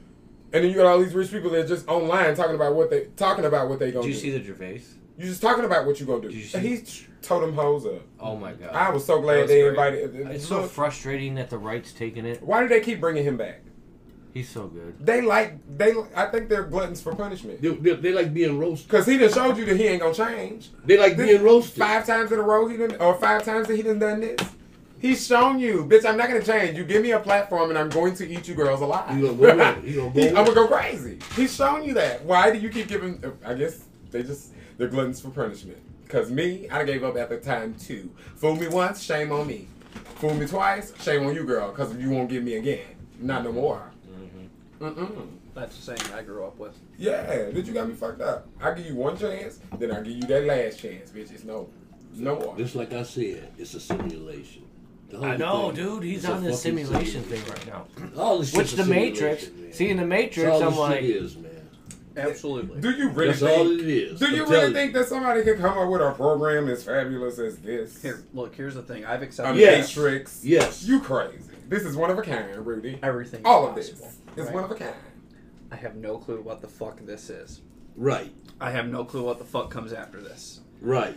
And then you got all these rich people that are just online talking about what they talking about what they gonna Did do. you see the Gervais? You just talking about what you gonna do. Did you see- And he's told them hoes up. Oh my god. I was so That glad was they great. invited. It's so Look, frustrating that the right's taking it. why do they keep bringing him back? He's so good. They like they. I think they're gluttons for punishment. They, they, they like being roasted. Cause he done showed you that he ain't gonna change. They like This- being roasted. Five times in a row he done, or five times that he done done this. He's shown you, bitch. I'm not gonna change. You give me a platform, and I'm going to eat you girls alive. You gonna go with it. You gonna go He- with I'm it. gonna go crazy. He's shown you that. Why do you keep giving? I guess they just they're gluttons for punishment. Cause me, I gave up at the time too. Fool me once, shame on me. Fool me twice, shame on you, girl. Cause you won't give me again. Not no more. Mm-mm. That's the saying I grew up with. Yeah, bitch, you got me fucked up. I give you one chance, then I give you that last chance, bitch. It's no, no more. Just like I said, it's a simulation. The whole I know, thing, dude. He's it's a on this fucking simulation thing right now. All this Which shit's the a Matrix. simulation, man. See, in the That's Matrix, all I'm this like, shit is, man. Absolutely. Do you really That's think? all it is. Do you I'm really telling think that somebody can come up with a program as fabulous as this? Here, look. Here's the thing. I've A accepted Yes. Matrix. Yes. You crazy. This is one of a kind, Rudy. everything. All of is this possible, is right? one of a kind. I have no clue what the fuck this is. Right. I have no clue what the fuck comes after this. Right.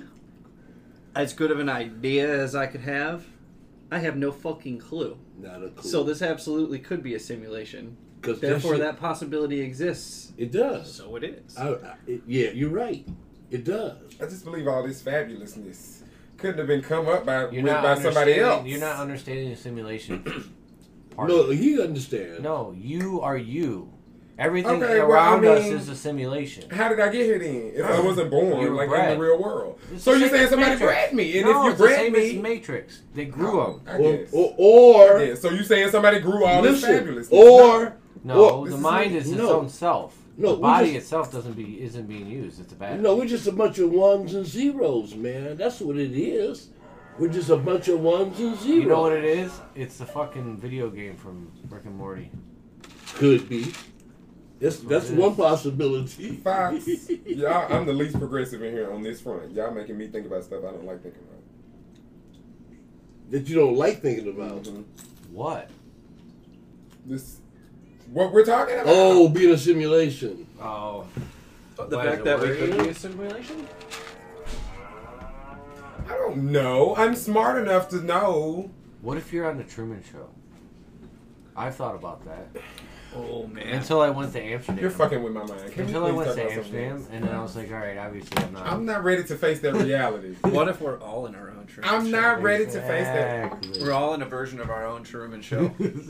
As good of an idea as I could have, I have no fucking clue. Not a clue. So this absolutely could be a simulation. 'Cause Therefore, shit- that possibility exists. it does. So it is. I, I, it, yeah, you're right. It does. I just believe all this fabulousness couldn't have been come up by you're with, not by somebody understanding- else. You're not understanding the simulation part. No, of it. he understands. No, you are you. Everything Okay, well, around I us mean- is a simulation. How did I get here then? If I wasn't You born were like in bred. the real world. It's So the you're same saying as somebody Matrix. bred me, and no, if you it's the bred same me, as Matrix. They grew Oh, them. I Or, guess. or, or Yeah, so you saying somebody grew all this listen, fabulousness? or No, or- the this is mind me. is its No. own self. No, the we body just- itself doesn't be isn't being used. It's a bad. no, we're just a bunch of ones and zeros, man. That's what it is. We're just a bunch of ones and zeros. You know what it is? It's the fucking video game from Rick and Morty. Could be. That's what that's it one is. possibility. Fox, y'all, I'm the least progressive in here on this front. Y'all making me think about stuff I don't like thinking about. That you don't like thinking about. Mhm. What? This, what we're talking about. Oh, being a simulation. Oh, The Why is fact it that we working? could be a simulation? I don't know. I'm smart enough to know. what if you're on the Truman Show? I've thought about that Oh man. until I went to Amsterdam. You're fucking with my mind. Can we Until I please went talk to about something Amsterdam, else? and then I was like, all right, obviously I'm not. I'm not ready to face that reality. What if we're all in our own Truman I'm Show? not ready to face that. Exactly. We're all in a version of our own Truman Show.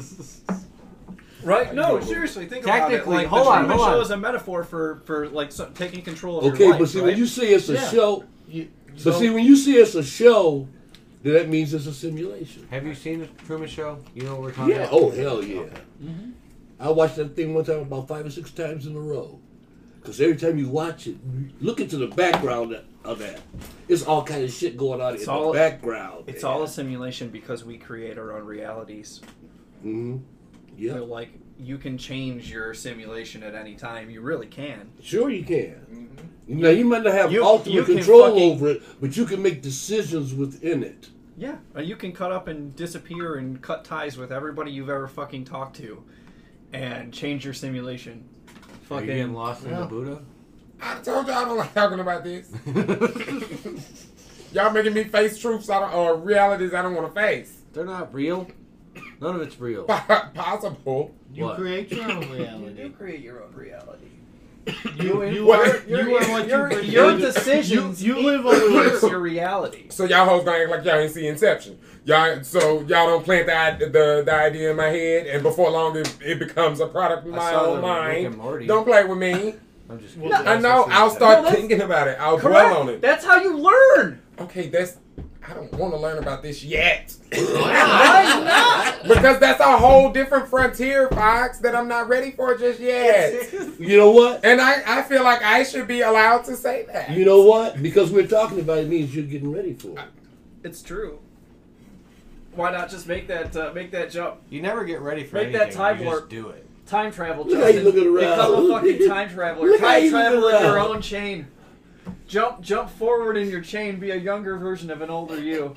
Right? No, seriously, think about it. Technically, Like, hold the on, Truman hold Show on. is a metaphor for, for like so, taking control of Okay, your life, but see, right? when you say it's a Yeah. show, You, but so- see, when you see it's a show, then that means it's a simulation. Have you seen the Truman Show? You know what we're talking Yeah. about? Oh, hell yeah. Mm-hmm. I watched that thing one time about five or six times in a row. Because every time you watch it, look into the background of that. It's all kind of shit going on It's in all- the background. It's all a simulation because we create our own realities. Mm-hmm. You Yeah. know, like, you can change your simulation at any time. You really can. Sure you can. Now, you might not have You- ultimate you can control fucking- over it, but you can make decisions within it. Yeah. Uh, You can cut up and disappear and cut ties with everybody you've ever fucking talked to and change your simulation. Are you getting Fucking. lost in Yeah. the Buddha? I told y'all I don't like talking about this. Y'all making me face truths I don't, or realities I don't want to face. They're not real. None of it's real. Possible. you What? create your own You do reality. create your own reality. You, you, What? are, you are what your, you your create. decisions. You, you live on influence the your reality. So y'all hoes gonna act like y'all ain't see Inception. Y'all, so y'all don't plant the, i- the the idea in my head, and before long it, it becomes a product of I my saw own the Rick mind. and Morty. Don't play with me. I'm just No, kidding. I know. I'll No, start that's- thinking about it. I'll Correct. dwell on it. That's how you learn. Okay, that's. I don't want to learn about this yet. Why not? Because that's a whole different frontier, Fox, that I'm not ready for just yet. You know what? And I, I feel like I should be allowed to say that. You know what? Because we're talking about it means you're getting ready for it. It's true. Why not just make that uh, make that jump? You never get ready for Make that anything. time you warp. just do it. Time travel. Look how you Justin. looking around. Become a fucking time traveler. Look how Time you travel looking in your around. own chain. Jump, jump forward in your chain. Be a younger version of an older you.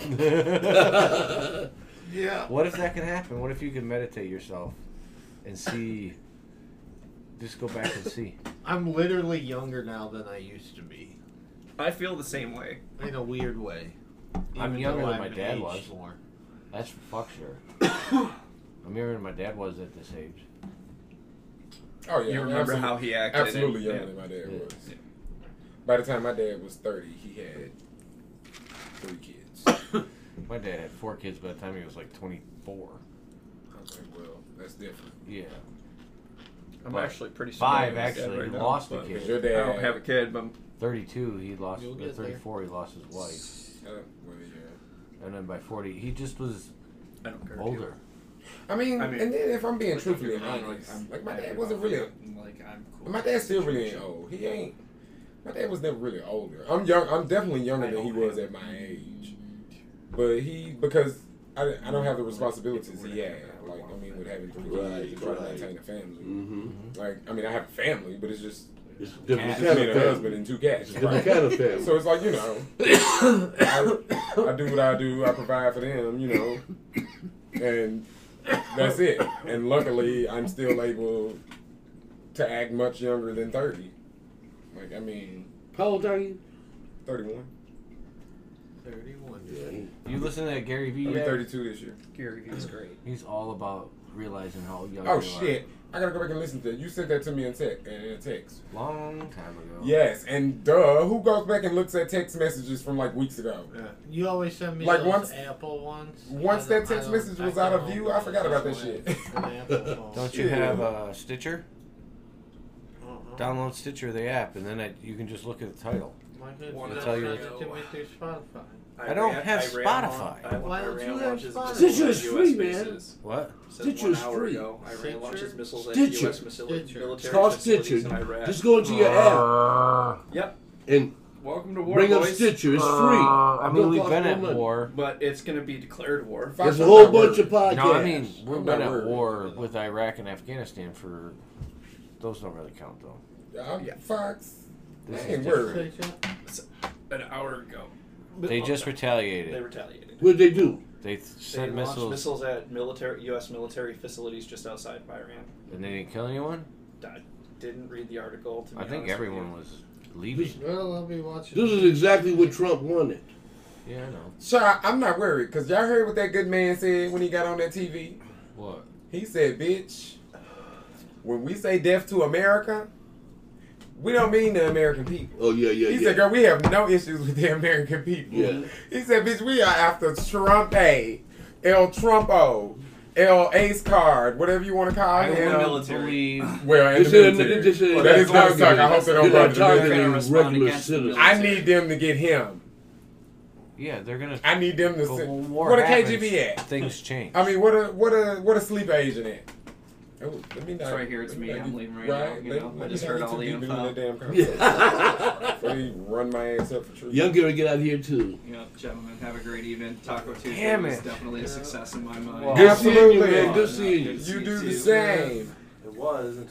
Yeah. What if that could happen? What if you could meditate yourself and see Just go back and see. I'm literally younger now than I used to be. I feel the same way. In a weird way. I'm Even younger though than my I've dad aged was. More. That's for fuck sure. I'm younger than my dad was at this age. Oh yeah, You remember absolutely, how he acted? absolutely and- younger yeah. than my dad Yeah. was. By the time my dad was thirty, he had three kids. My dad had four kids by the time he was like twenty-four. I was like, well, that's different. Yeah. I'm But actually pretty five, similar to his dad actually. right He now, lost a but kid. Because your I dad, don't have a kid, but I'm thirty-two, he lost. You'll At get there. thirty-four, he lost his wife. Uh, well, yeah. And then by forty, he just was I don't care. older. I mean, I mean, and then if I'm being Like, truthfully if you're wrong, honest, I'm like my happy dad wasn't about really. it. Like I'm cool. My dad still really ain't old. He ain't. My dad was never really older. I'm young. I'm definitely younger I than he don't was have- at my age. But he, because I, I don't have the responsibilities he had. Like I mean, with having three Right, kids and trying to right. maintain a family. Mm-hmm. Like I mean, I have a family, but it's just It's a different it's kind just me of and a family. husband and two cats. Different Right? kind of family. So it's like you know, I, I do what I do. I provide for them, you know, and that's it. And luckily, I'm still able to act much younger than thirty. Like I mean, How old are you? thirty-one. thirty-one. Yeah. You listen to that Gary Vee I'll be yet? thirty-two this year. Gary Vee's great. He's all about realizing how young Oh you shit! I gotta go back and listen to it. You sent that to me in text. In a text. are. Long time ago. Yes, and duh, who goes back and looks at text messages from like weeks ago? Yeah. You always send me Like, those once- Apple ones. once I that don't- text I message don't- was I out of don't view, I forgot about that know shit. an Apple phone. Don't you Shit. have uh, Stitcher? Uh-uh. Download Stitcher, the app, and then it, you can just look at the title. Why can't Wanna you tell just you- send it to me through Spotify? I don't have ran Spotify. launch- I, Why I don't ran you have launches Spotify? missiles Stitcher's at U S free, man. bases. What? Said Stitcher's one hour free. ago, I ran Stitcher? launches missiles at Stitcher. U S missili- Stitcher. military It's called facilities Stitcher. in Iraq. Just go into your app Yep. and Welcome to war, bring up boys. Stitcher. It's free. I mean, Don't we've cost been no at money. war. But it's going to be declared war. Fox, There's a I'm whole not bunch of worried. podcasts. No, I mean, we've I'm been not at worried. war with Iraq and Afghanistan for. Those don't really count, though. I'm Yeah. Fox. This I is ain't different. worried. Say An hour ago. They just They retaliated. retaliated. What did they do? They th- They sent launched missiles, missiles at military U S military facilities just outside of Iran. and they didn't kill anyone. I didn't read the article. To be I think honest everyone with was leaving. Well, I'll be watching. This is exactly what Trump wanted. Yeah, I know. So I- I'm not worried because y'all heard what that good man said when he got on that T V. What? He said, "Bitch, when we say death to America, we don't mean the American people." Oh yeah, yeah, He yeah. said, "Girl, we have no issues with the American people." Yeah. He said, "Bitch, we are after Trump A, El Trumpo, El Ace Card, whatever you want to call I him." don't military. believe. Well, in They the said- military. they said- Well, that is not talk. I hope they don't They're go not to the military. targeting respond regular against the citizens. I need them to get him. Yeah, they're gonna. I need them to. But sit. when war What a happens, K G B at? Things change. I mean, what a what a what a sleeper agent at? Oh, let me not, It's right here, it's let me, not I'm get- leaving right now, you let- know, let I me just not heard get all too the deep into info. that damn conversation. Yeah. Before he run my ass up for trees. Young girl get out here too. You know, gentlemen, have a great evening. Taco Tuesday Damn was it. definitely a success in my mind. Well, Good seeing you, Absolutely. man. Good seeing you. Good to You see do the too. same. It was.